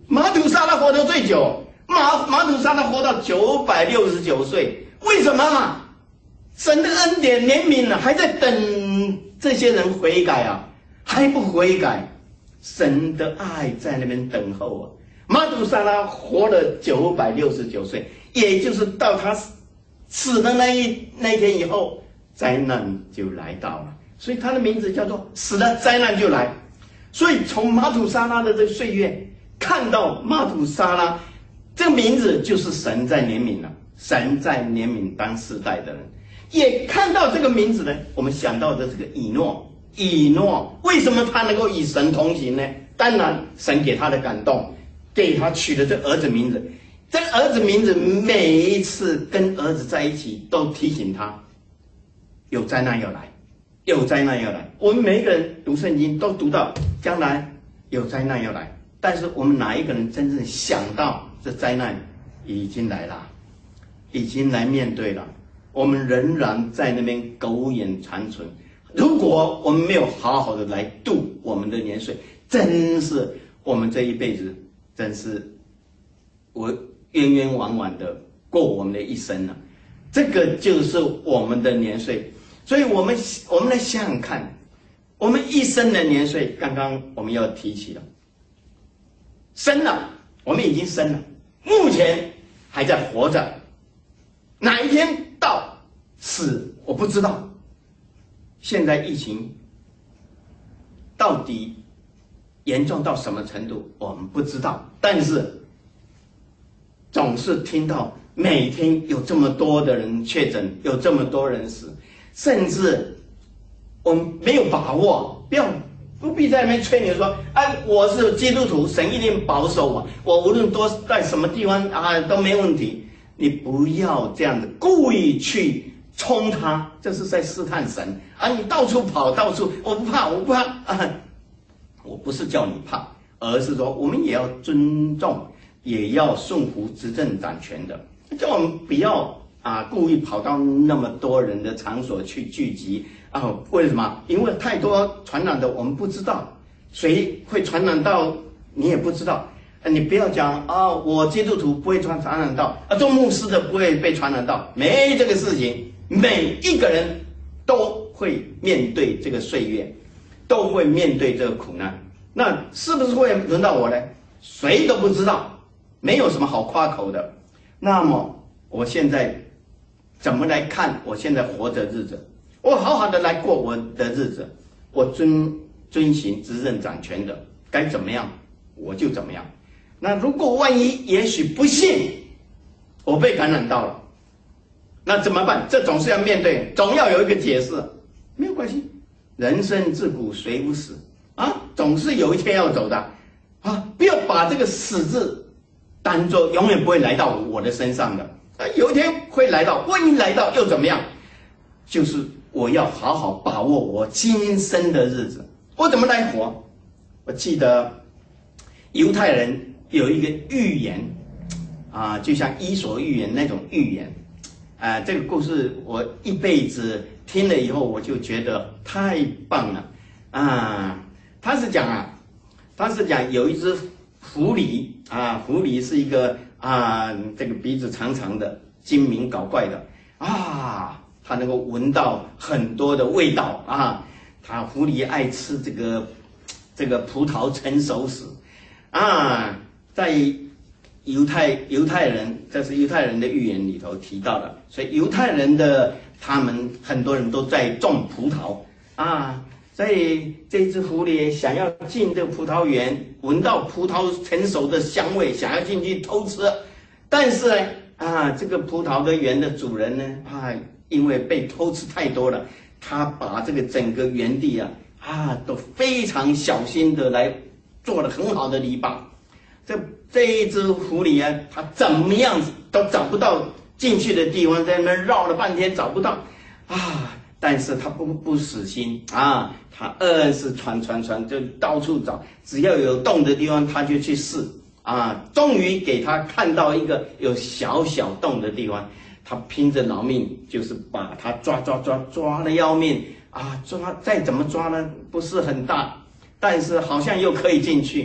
马土沙拉活得最久，马马土沙拉活到九百六十九岁，为什么？神的恩典怜悯了，还在等这些人悔改啊，还不悔改，神的爱在那边等候啊。马土沙拉活了九百六十九岁，也就是到他死的那一那一天以后，灾难就来到了，所以他的名字叫做死了灾难就来。所以从马土沙拉的这个岁月看到马土沙拉这个名字，就是神在怜悯了，神在怜悯当世代的人。也看到这个名字呢，我们想到的这个以诺，以诺为什么他能够与神同行呢？当然神给他的感动，给他取了这儿子名字。这儿子名字每一次跟儿子在一起，都提醒他有灾难要来，有灾难要来。我们每一个人读圣经都读到将来有灾难要来，但是我们哪一个人真正想到这灾难已经来了，已经来面对了？我们仍然在那边苟延残存。如果我们没有好好的来度我们的年岁，真是我们这一辈子真是我冤冤枉枉的过我们的一生了。这个就是我们的年岁。所以我们我们来想想看，我们一生的年岁，刚刚我们要提起了，生了，我们已经生了，目前还在活着，哪一天到死我不知道。现在疫情到底严重到什么程度我们不知道，但是总是听到每天有这么多的人确诊，有这么多人死，甚至我们没有把握，不要不必在那边吹牛说，哎，我是基督徒，神一定保守我，我无论多在什么地方啊都没问题。你不要这样子故意去冲他，这是在试探神啊！你到处跑，到处我不怕，我不怕啊！我不是叫你怕，而是说我们也要尊重，也要顺服执政掌权的，叫我们不要啊故意跑到那么多人的场所去聚集啊！为什么？因为太多传染的，我们不知道谁会传染到，你也不知道。你不要讲啊，我基督徒不会传传染到啊，做牧师的不会被传染到，没这个事情。每一个人都会面对这个岁月，都会面对这个苦难。那是不是会轮到我呢？谁都不知道，没有什么好夸口的。那么我现在怎么来看我现在活着日子？我好好的来过我的日子，我遵遵行执政掌权的，该怎么样我就怎么样。那如果万一也许不幸我被感染到了，那怎么办？这总是要面对，总要有一个解释。没有关系，人生自古谁无死啊，总是有一天要走的啊！不要把这个死字当作永远不会来到我的身上的啊，有一天会来到，万一来到又怎么样？就是我要好好把握我今生的日子，我怎么来活？我记得犹太人有一个寓言啊，就像伊索寓言那种寓言啊，这个故事我一辈子听了以后，我就觉得太棒了啊！他是讲啊，他是讲有一只狐狸啊，狐狸是一个啊，这个鼻子长长的、精明搞怪的啊，它能够闻到很多的味道啊。它狐狸爱吃这个这个葡萄成熟时啊，在犹太犹太人，这是犹太人的寓言里头提到的，所以犹太人的他们很多人都在种葡萄啊，所以这只狐狸想要进这个葡萄园，闻到葡萄成熟的香味，想要进去偷吃，但是呢啊，这个葡萄的园的主人呢啊，因为被偷吃太多了，他把这个整个园地啊啊都非常小心的来做了很好的篱笆。这这一只狐狸啊，它怎么样都找不到进去的地方，在那边绕了半天找不到啊！但是它不不死心啊，它硬是传传传，就到处找，只要有洞的地方，它就去试啊。终于给它看到一个有小小洞的地方，它拼着老命，就是把它抓抓抓抓的要命啊！抓再怎么抓呢，不是很大，但是好像又可以进去。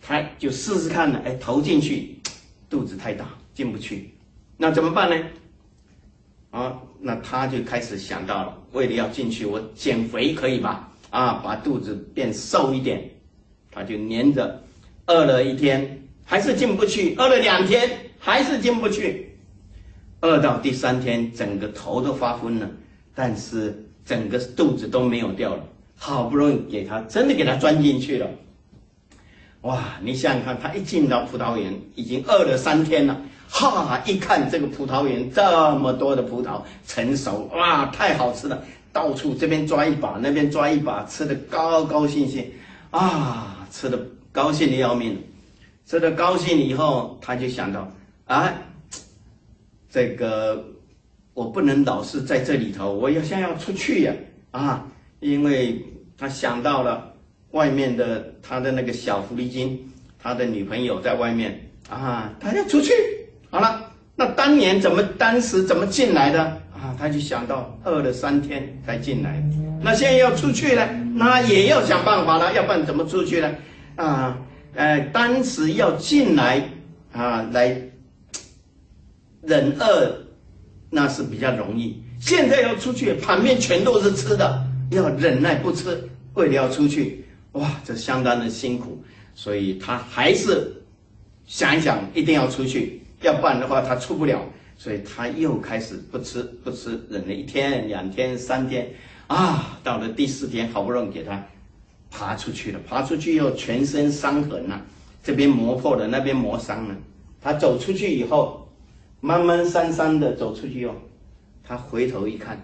他就试试看了，哎，投进去，肚子太大，进不去，那怎么办呢？啊，那他就开始想到了，为了要进去，我减肥可以吧？啊，把肚子变瘦一点，他就黏着，饿了一天还是进不去，饿了两天还是进不去，饿到第三天，整个头都发昏了，但是整个肚子都没有掉了，好不容易给他真的给他钻进去了。哇，你想想看，他一进到葡萄园，已经饿了三天了。哈！一看这个葡萄园这么多的葡萄成熟，哇，太好吃了！到处这边抓一把，那边抓一把，吃的高高兴兴，啊，吃的高兴的要命。吃的高兴以后，他就想到，啊，这个我不能老是在这里头，我要想要出去呀，啊，因为他想到了外面的他的那个小狐狸精，他的女朋友在外面啊，他要出去。好了，那当年怎么当时怎么进来的啊？他就想到饿了三天才进来，那现在要出去了，那也要想办法了，要不然怎么出去呢？啊，呃，当时要进来啊，来忍饿那是比较容易，现在要出去，旁边全都是吃的，要忍耐不吃，为了要出去，哇，这相当的辛苦，所以他还是想一想，一定要出去。要不然的话，他出不了，所以他又开始不吃不吃，忍了一天、两天、三天，啊，到了第四天，好不容易给他爬出去了。爬出去又全身伤痕了，这边磨破了，那边磨伤了。他走出去以后，慢慢姗姗的走出去哦，他回头一看，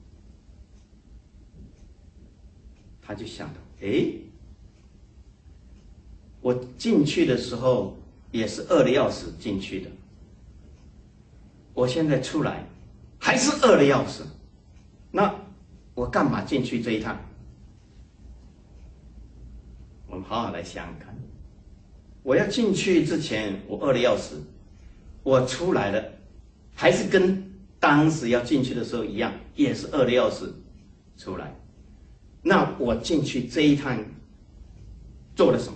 他就想到，哎，我进去的时候也是饿得要死进去的。我现在出来，还是饿得要死，那我干嘛进去这一趟？我们好好来想想看。我要进去之前，我饿得要死，我出来了，还是跟当时要进去的时候一样，也是饿得要死出来。那我进去这一趟做了什么？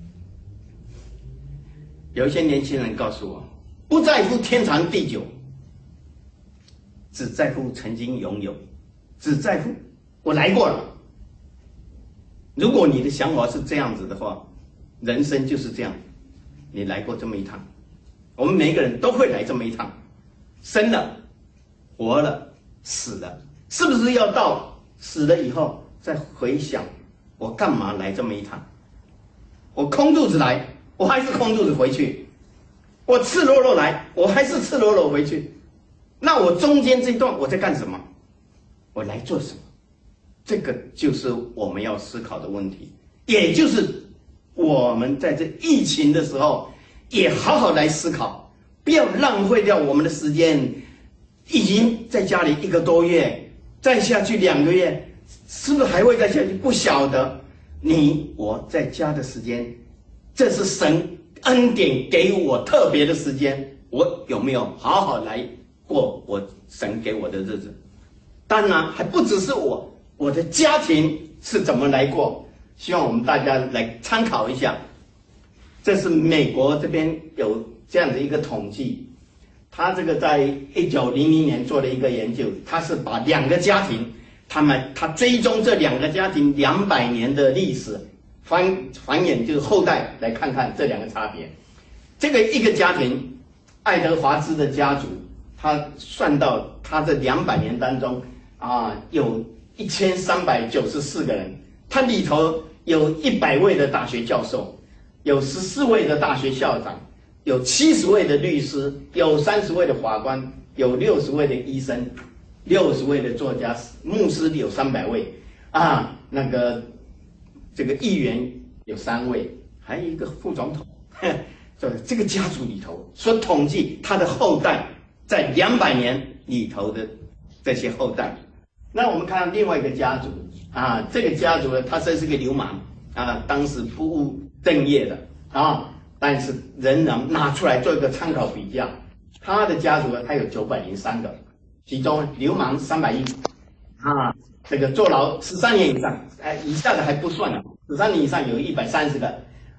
有一些年轻人告诉我，不在乎天长地久，只在乎曾经拥有，只在乎我来过了。如果你的想法是这样子的话，人生就是这样，你来过这么一趟，我们每一个人都会来这么一趟，生了，活了，死了，是不是要到死了以后再回想，我干嘛来这么一趟？我空肚子来，我还是空肚子回去；我赤裸裸来，我还是赤裸裸回去。那我中间这一段我在干什么？我来做什么？这个就是我们要思考的问题，也就是我们在这疫情的时候也好好来思考，不要浪费掉我们的时间。已经在家里一个多月，再下去两个月，是不是还会再下去？不晓得。你我在家的时间，这是神恩典给我特别的时间，我有没有好好来过我神给我的日子？当然还不只是我，我的家庭是怎么来过，希望我们大家来参考一下。这是美国这边有这样的一个统计，他这个在一九零零年做了一个研究，他是把两个家庭，他们他追踪这两个家庭两百年的历史，繁繁衍就是后代，来看看这两个差别。这个一个家庭，爱德华兹的家族，他算到他这两百年当中啊，有一千三百九十四个人，他里头有一百位的大学教授，有十四位的大学校长，有七十位的律师，有三十位的法官，有六十位的医生，六十位的作家，牧师有三百位，啊，那个这个议员有三位，还有一个副总统。这这个家族里头所统计他的后代，在两百年里头的这些后代。那我们看另外一个家族啊，这个家族呢，他真是个流氓啊，当时不务正业的啊，但是仍然拿出来做一个参考比较。他的家族呢，他有九百零三个，其中流氓三百一啊，这个坐牢十三年以上，哎，以下的还不算了，十三年以上有一百三十个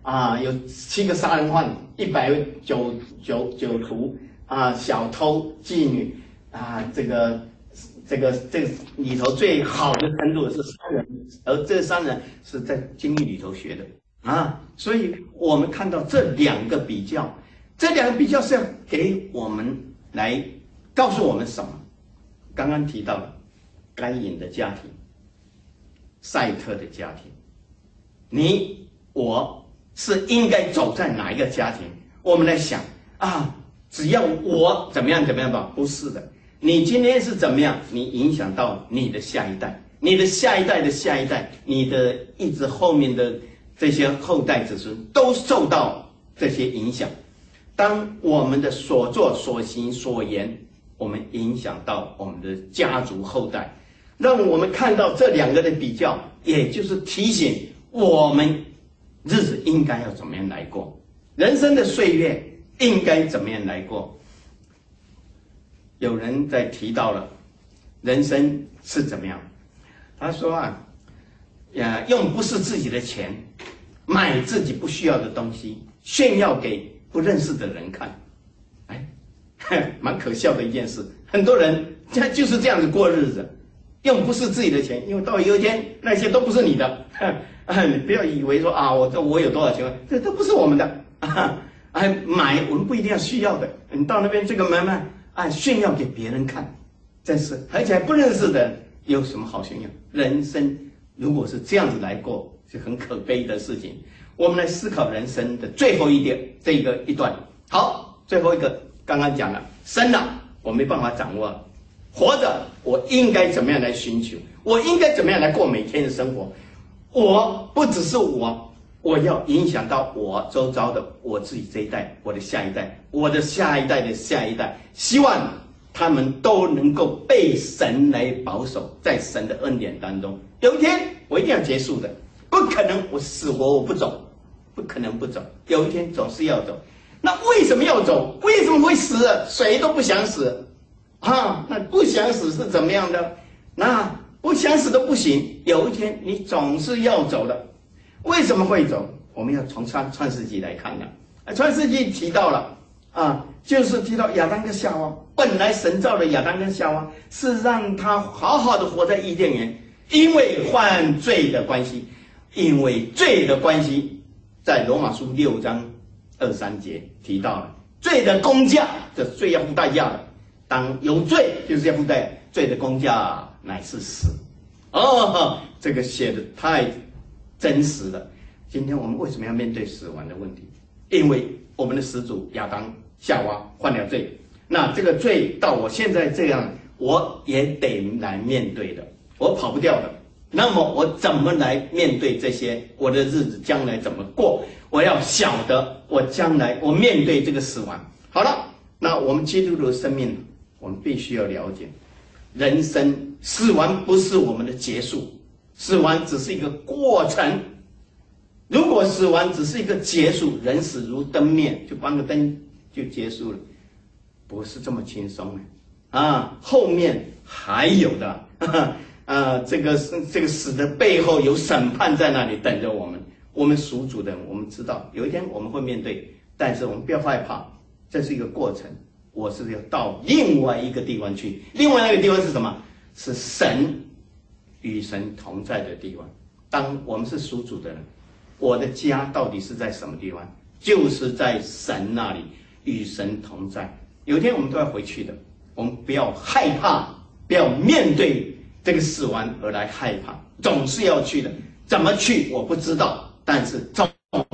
啊，有七个杀人犯，一百九九九徒啊，小偷、妓女啊，这个这个这个里头最好的程度是商人，而这个商人是在监狱里头学的啊，所以我们看到这两个比较，这两个比较是要给我们来告诉我们什么？刚刚提到了该隐的家庭。赛特的家庭，你我是应该走在哪一个家庭？我们来想啊，只要我怎么样怎么样吧，不是的。你今天是怎么样，你影响到你的下一代，你的下一代的下一代，你的一直后面的这些后代子孙都受到这些影响。当我们的所作所行所言，我们影响到我们的家族后代。让我们看到这两个的比较，也就是提醒我们日子应该要怎么样来过，人生的岁月应该怎么样来过。有人在提到了人生是怎么样，他说啊，呀，用不是自己的钱买自己不需要的东西，炫耀给不认识的人看，哎，蛮可笑的一件事。很多人他就是这样子过日子。用不是自己的钱，因为到有一天那些都不是你的，啊，你不要以为说啊，我我有多少钱，这都不是我们的，啊，哎，买我们不一定要需要的，你到那边这个买卖，啊，炫耀给别人看，真是，而且还不认识的，有什么好炫耀？人生如果是这样子来过，是很可悲的事情。我们来思考人生的最后一点，这个一段，好，最后一个刚刚讲了，生了我没办法掌握。活着，我应该怎么样来寻求？我应该怎么样来过每天的生活？我不只是我，我要影响到我周遭的我自己这一代，我的下一代，我的下一代的下一代，希望他们都能够被神来保守，在神的恩典当中。有一天，我一定要结束的，不可能我死活我不走，不可能不走。有一天总是要走。那为什么要走？为什么会死？谁都不想死。啊，那不想死是怎么样的？那不想死都不行。有一天你总是要走的，为什么会走？我们要从创创世纪来看的。啊，创世纪提到了啊，就是提到亚当跟夏娃。本来神造的亚当跟夏娃是让他好好的活在伊甸园，因为犯罪的关系，因为罪的关系，在罗马书六章二三节提到了罪的工价，这罪要付代价的。当有罪，就是要付代，罪的工价乃是死。哦，这个写的太真实了。今天我们为什么要面对死亡的问题？因为我们的始祖亚当、夏娃犯了罪。那这个罪到我现在这样，我也得来面对的，我跑不掉的。那么我怎么来面对这些？我的日子将来怎么过？我要晓得，我将来我面对这个死亡。好了，那我们基督徒的生命。我们必须要了解，人生死亡不是我们的结束，死亡只是一个过程。如果死亡只是一个结束，人死如灯灭，就关个灯就结束了，不是这么轻松的啊！后面还有的啊，这个这个死的背后有审判在那里等着我们。我们属主的人，我们知道有一天我们会面对，但是我们不要害怕，这是一个过程。我是要到另外一个地方去，另外那个地方是什么？是神与神同在的地方。当我们是属主的人，我的家到底是在什么地方？就是在神那里与神同在。有一天我们都要回去的，我们不要害怕，不要面对这个死亡而来害怕，总是要去的。怎么去我不知道，但是总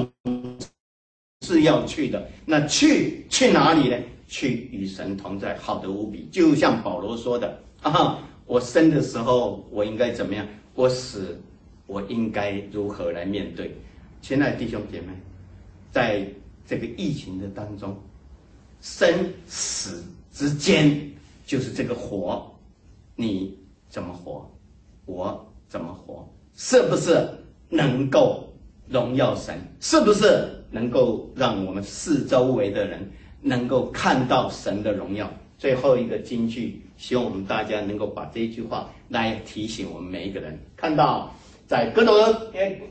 是要去的。那去去哪里呢？去与神同在，好得无比。就像保罗说的啊，我生的时候我应该怎么样？我死，我应该如何来面对？亲爱的弟兄姐妹，在这个疫情的当中，生死之间就是这个活，你怎么活？我怎么活？是不是能够荣耀神？是不是能够让我们四周围的人能够看到神的荣耀？最后一个金句，希望我们大家能够把这一句话来提醒我们每一个人。看到在哥罗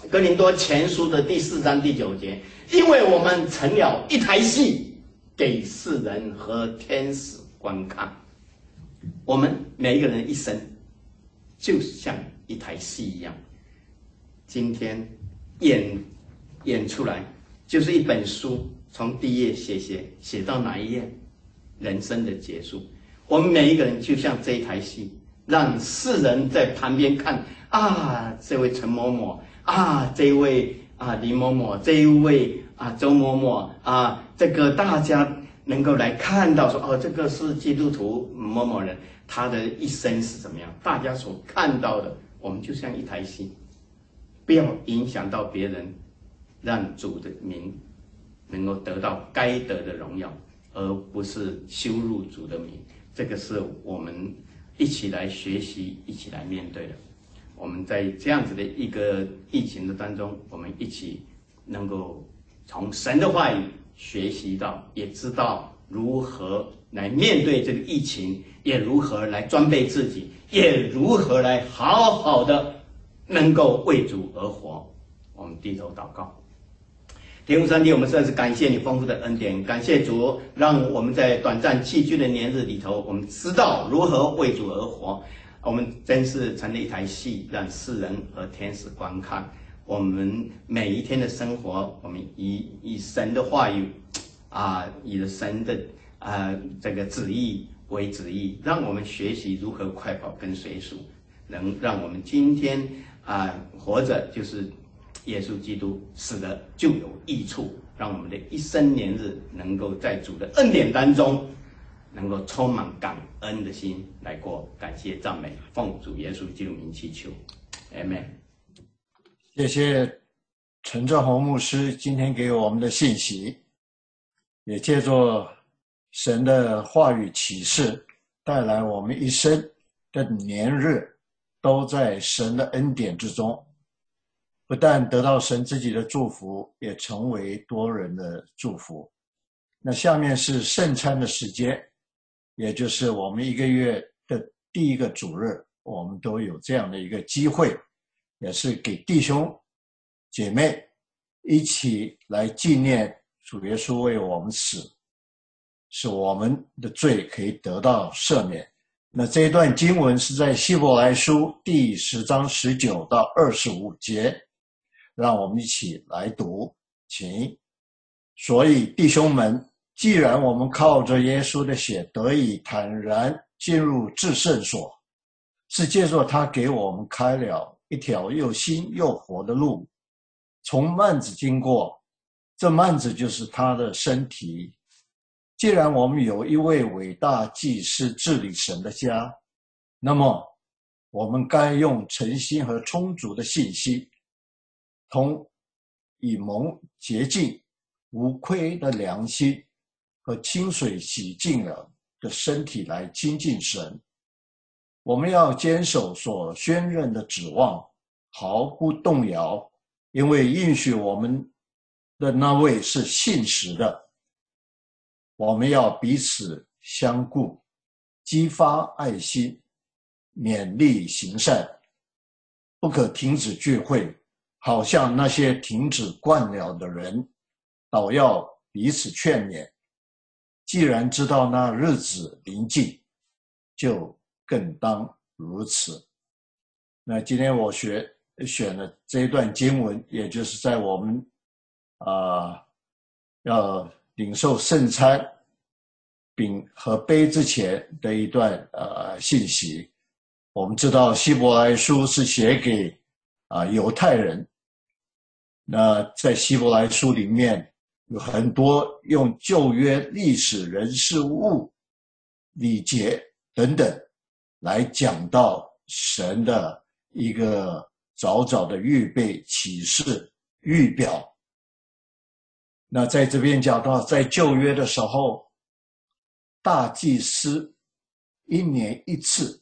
哥林多前书的第四章第九节，因为我们成了一台戏，给世人和天使观看。我们每一个人一生就像一台戏一样，今天演演出来就是一本书，从第一页写写写到哪一页，人生的结束。我们每一个人就像这一台戏，让世人在旁边看啊，这位陈某某啊，这位啊李某某，这一位啊周某某啊，这个大家能够来看到说，哦，这个是基督徒某某人，他的一生是怎么样？大家所看到的，我们就像一台戏，不要影响到别人，让主的名能够得到该得的荣耀，而不是羞辱主的名。这个是我们一起来学习、一起来面对的。我们在这样子的一个疫情的当中，我们一起能够从神的话语学习到，也知道如何来面对这个疫情，也如何来装备自己，也如何来好好的能够为主而活。我们低头祷告。天父上帝，我们实在是感谢你丰富的恩典，感谢主，让我们在短暂寄居的年日里头，我们知道如何为主而活。我们真是成了一台戏，让世人和天使观看。我们每一天的生活，我们以以神的话语啊，以神的啊这个旨意为旨意，让我们学习如何快跑跟随主，能让我们今天啊活着就是耶稣基督，死的就有益处，让我们的一生年日能够在主的恩典当中，能够充满感恩的心来过。感谢赞美，奉主耶稣基督名祈求 ，Amen。 谢谢陈正宏牧师今天给我们的信息，也借着神的话语启示，带来我们一生的年日都在神的恩典之中，不但得到神自己的祝福，也成为多人的祝福。那下面是圣餐的时间，也就是我们一个月的第一个主日，我们都有这样的一个机会，也是给弟兄姐妹一起来纪念主耶稣为我们死，使我们的罪可以得到赦免。那这一段经文是在希伯来书第十章十九到二十五节，让我们一起来读，请。所以弟兄们，既然我们靠着耶稣的血得以坦然进入至圣所，是借着他给我们开了一条又新又活的路，从幔子经过，这幔子就是他的身体。既然我们有一位伟大祭司治理神的家，那么我们该用诚心和充足的信心，同以蒙洁净无亏的良心和清水洗净了的身体来亲近神。我们要坚守所宣认的指望，毫不动摇，因为应许我们的那位是信实的。我们要彼此相顾，激发爱心，勉励行善，不可停止聚会，好像那些停止惯了的人，倒要彼此劝勉。既然知道那日子临近，就更当如此。那今天我学选了这一段经文，也就是在我们啊、呃、要领受圣餐饼和杯之前的一段呃信息。我们知道希伯来书是写给啊、呃、犹太人，那在希伯来书里面有很多用旧约历史、人事物、礼节等等来讲到神的一个早早的预备、启示、预表。那在这边讲到，在旧约的时候，大祭司一年一次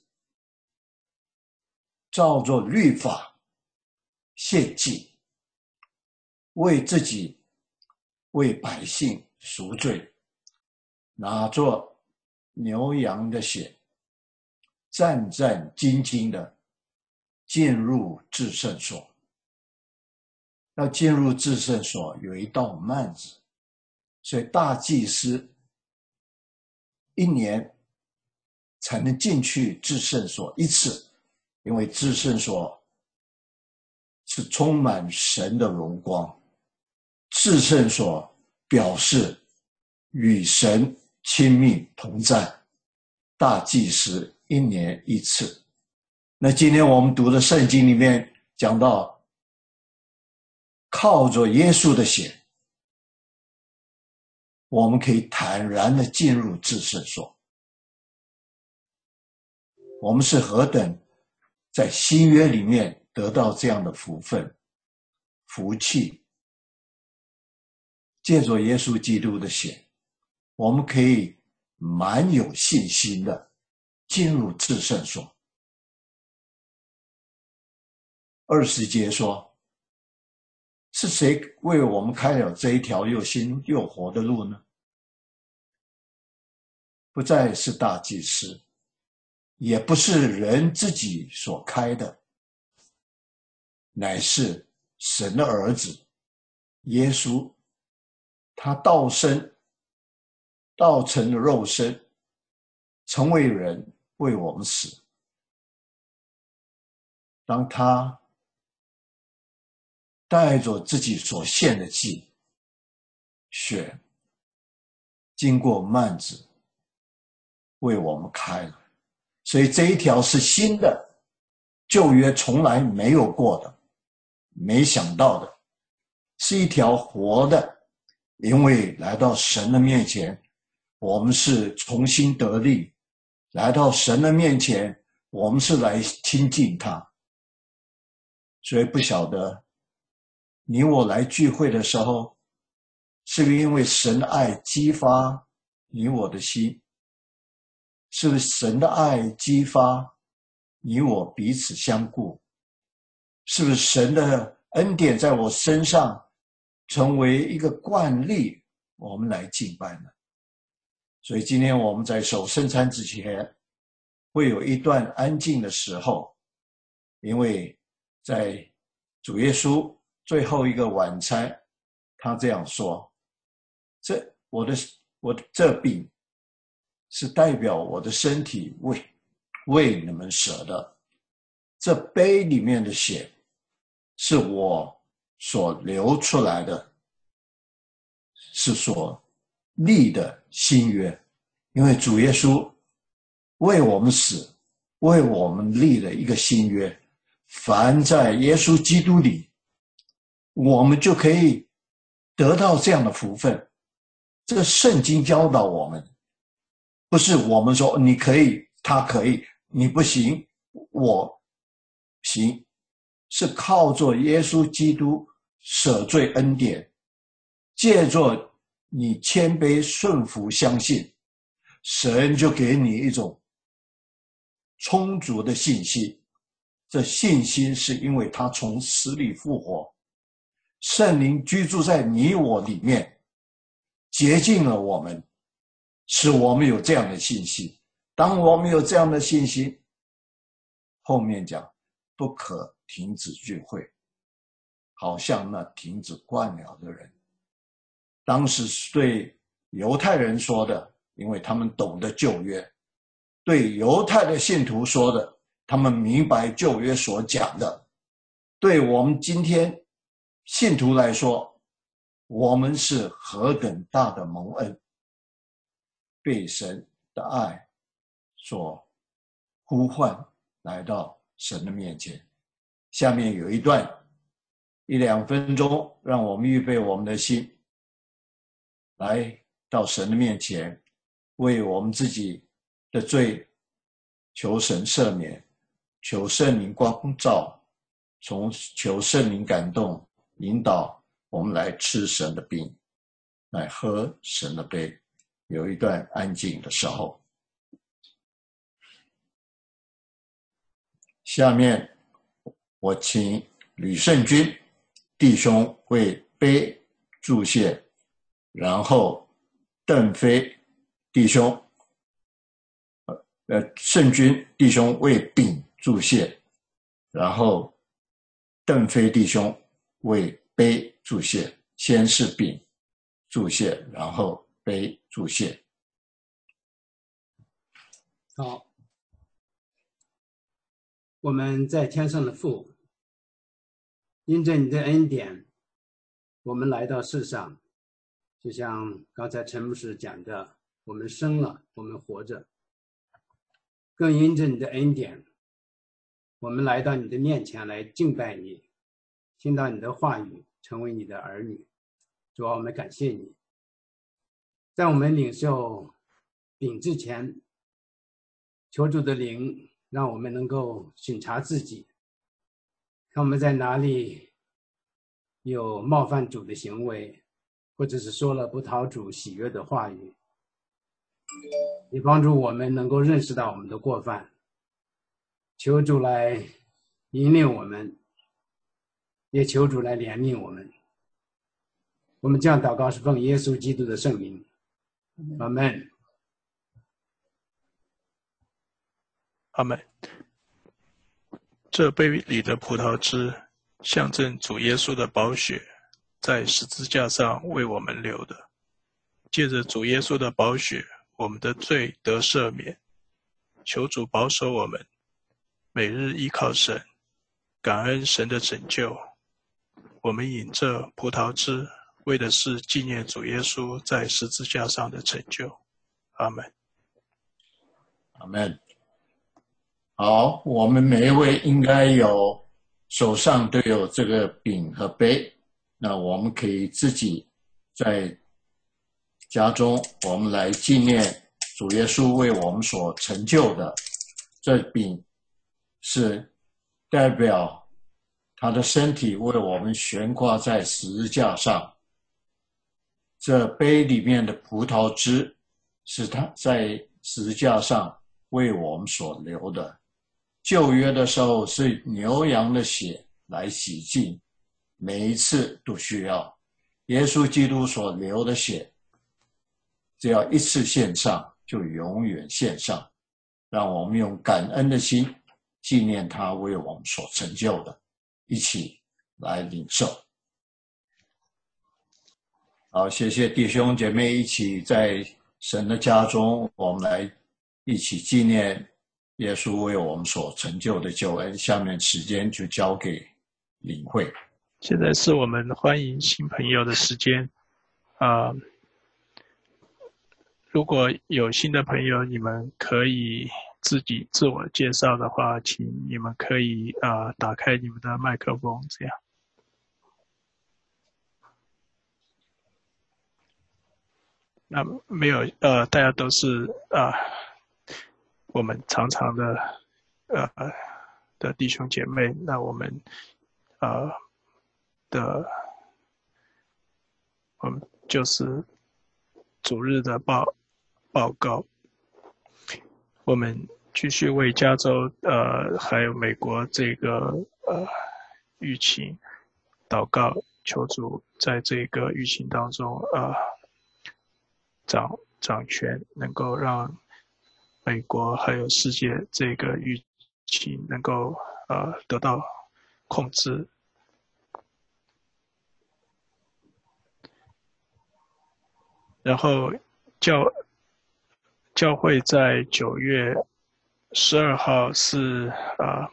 照着律法献祭，为自己、为百姓赎罪，拿着牛羊的血，战战兢兢的进入至圣所。 要进入至圣所有一道幔子，所以大祭司一年才能进去至圣所一次，因为至圣所是充满神的荣光，至圣所表示与神亲密同在，大祭司一年一次。那今天我们读的圣经里面讲到，靠着耶稣的血，我们可以坦然的进入至圣所。我们是何等在新约里面得到这样的福分、福气，借着耶稣基督的血，我们可以蛮有信心的进入至圣所。二十节说，是谁为我们开了这一条又新又活的路呢？不再是大祭司，也不是人自己所开的，乃是神的儿子耶稣，他道生，道成了肉身，成为人，为我们死。当他带着自己所献的祭血，经过幔子为我们开了，所以这一条是新的，旧约从来没有过的，没想到的，是一条活的。因为来到神的面前，我们是重新得力，来到神的面前，我们是来亲近他。所以不晓得你我来聚会的时候，是不是因为神的爱激发你我的心？是不是神的爱激发你我彼此相顾？是不是神的恩典在我身上成为一个惯例，我们来敬拜呢？所以今天我们在守圣餐之前，会有一段安静的时候，因为在主耶稣最后一个晚餐，他这样说：这我的我的这饼是代表我的身体为为你们舍的，这杯里面的血是我所流出来的，是所立的新约。因为主耶稣为我们死，为我们立了一个新约，凡在耶稣基督里，我们就可以得到这样的福分。这个圣经教导我们，不是我们说你可以，他可以，你不行，我行，是靠着耶稣基督舍罪恩典，借着你谦卑顺服相信，神就给你一种充足的信心。这信心是因为他从死里复活，圣灵居住在你我里面，洁净了我们，使我们有这样的信心。当我们有这样的信心，后面讲不可停止聚会，好像那停止惯了的人。当时是对犹太人说的，因为他们懂得旧约，对犹太的信徒说的，他们明白旧约所讲的。对我们今天信徒来说，我们是何等大的蒙恩，被神的爱所呼唤来到神的面前。下面有一段一两分钟，让我们预备我们的心，来到神的面前，为我们自己的罪求神赦免，求圣灵光照，从求圣灵感动引导我们来吃神的饼，来喝神的杯。有一段安静的时候。下面我请吕胜军弟兄为杯祝谢，然后邓飞弟兄呃，胜军弟兄为饼祝谢，然后邓飞弟兄为杯注谢，先是饼注谢，然后杯注谢。 好，我们在天上的父，因着你的恩典，我们来到世上，就像刚才陈牧师讲的，我们生了，我们活着，更因着你的恩典，我们来到你的面前来敬拜你，听到你的话语，成为你的儿女。主啊，我们感谢你。在我们领受饼之前，求主的灵让我们能够审查自己，看我们在哪里有冒犯主的行为，或者是说了不讨主喜悦的话语，也帮助我们能够认识到我们的过犯，求主来引领我们，也求主来怜悯我们。我们这样祷告是奉耶稣基督的圣名，阿们。 阿们。这杯里的葡萄汁象征主耶稣的宝血在十字架上为我们流的。借着主耶稣的宝血，我们的罪得赦免。求主保守我们，每日依靠神，感恩神的拯救。我们饮这葡萄汁，为的是纪念主耶稣在十字架上的成就。阿们。 阿们。好，我们每一位应该有手上都有这个饼和杯，那我们可以自己在家中，我们来纪念主耶稣为我们所成就的。这饼是代表他的身体为我们悬挂在十字架上，这杯里面的葡萄汁是他在十字架上为我们所流的。旧约的时候是牛羊的血来洗净，每一次都需要。耶稣基督所流的血，只要一次献上，就永远献上。让我们用感恩的心纪念他为我们所成就的，一起来领受。好，谢谢弟兄姐妹一起在神的家中，我们来一起纪念耶稣为我们所成就的救恩。下面时间就交给领会。 现在是我们欢迎新朋友的时间。啊、呃，如果有新的朋友，你们可以自己自我介绍的话，请你们可以啊、呃、打开你们的麦克风，这样。那没有呃，大家都是啊、呃，我们常常的呃的弟兄姐妹，那我们呃的我们就是主日的报报告，我们继续为加州呃还有美国这个呃疫情祷告，求主在这个疫情当中呃掌掌权，能够让美国还有世界这个疫情能够呃得到控制。然后教教会在九月十二号是啊、呃、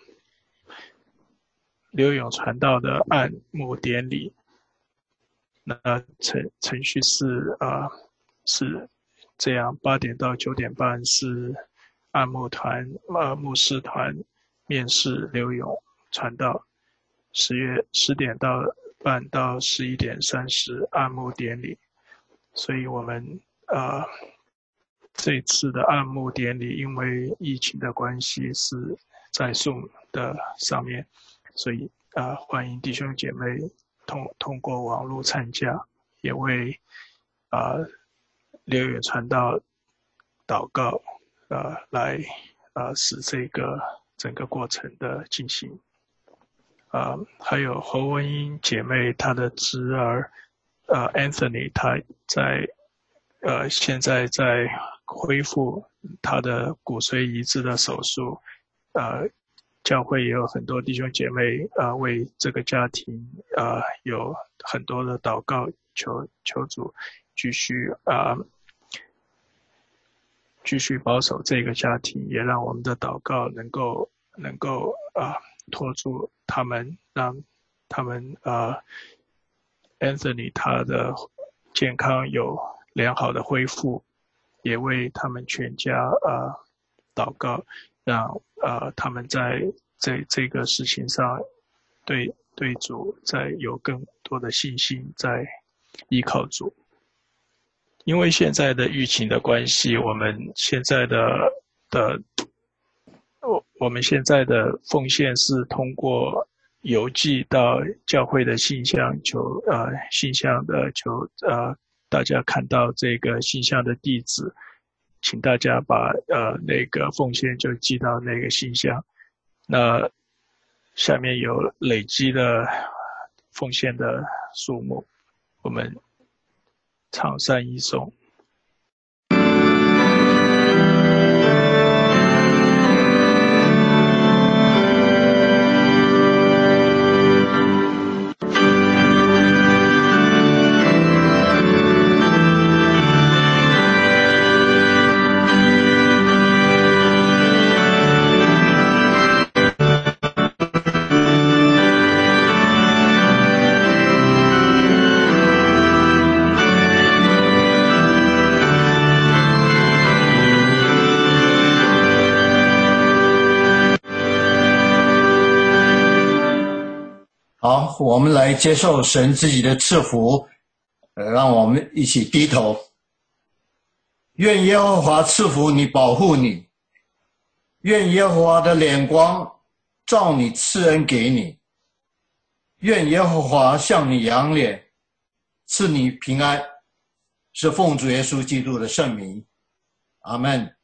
刘永传道的按牧典礼，那程程序是啊、呃、是这样，八点到九点半是按牧团呃牧师团面试刘永传道，十月十点到半到十一点三十按牧典礼。所以我们呃这次的按牧典礼，因为疫情的关系是在 Zoom 的上面，所以啊、呃、欢迎弟兄姐妹通通过网络参加，也为啊、呃、刘远传道祷告，呃来呃使这个整个过程的进行。啊、呃、还有侯文英姐妹她的侄儿呃 Anthony 他在呃现在在恢复他的骨髓移植的手术，呃教会也有很多弟兄姐妹啊、呃，为这个家庭啊、呃、有很多的祷告，求求主继续啊、呃、继续保守这个家庭，也让我们的祷告能够能够啊、呃、托住他们，让他们啊、呃、Anthony 他的健康有良好的恢复，也为他们全家啊、呃、祷告，让呃他们在这这个事情上对对主在有更多的信心，在依靠主。因为现在的疫情的关系，我们现在的的我我们现在的奉献是通过邮寄到教会的信箱，求呃信箱的求呃大家看到这个信箱的地址，请大家把呃那个奉献就寄到那个信箱。那下面有累积的奉献的数目，我们唱善一颂。 好，我们来接受神自己的赐福，呃，让我们一起低头。愿耶和华赐福你，保护你；愿耶和华的脸光照你，赐恩给你；愿耶和华向你扬脸，赐你平安。是奉主耶稣基督的圣名，阿们。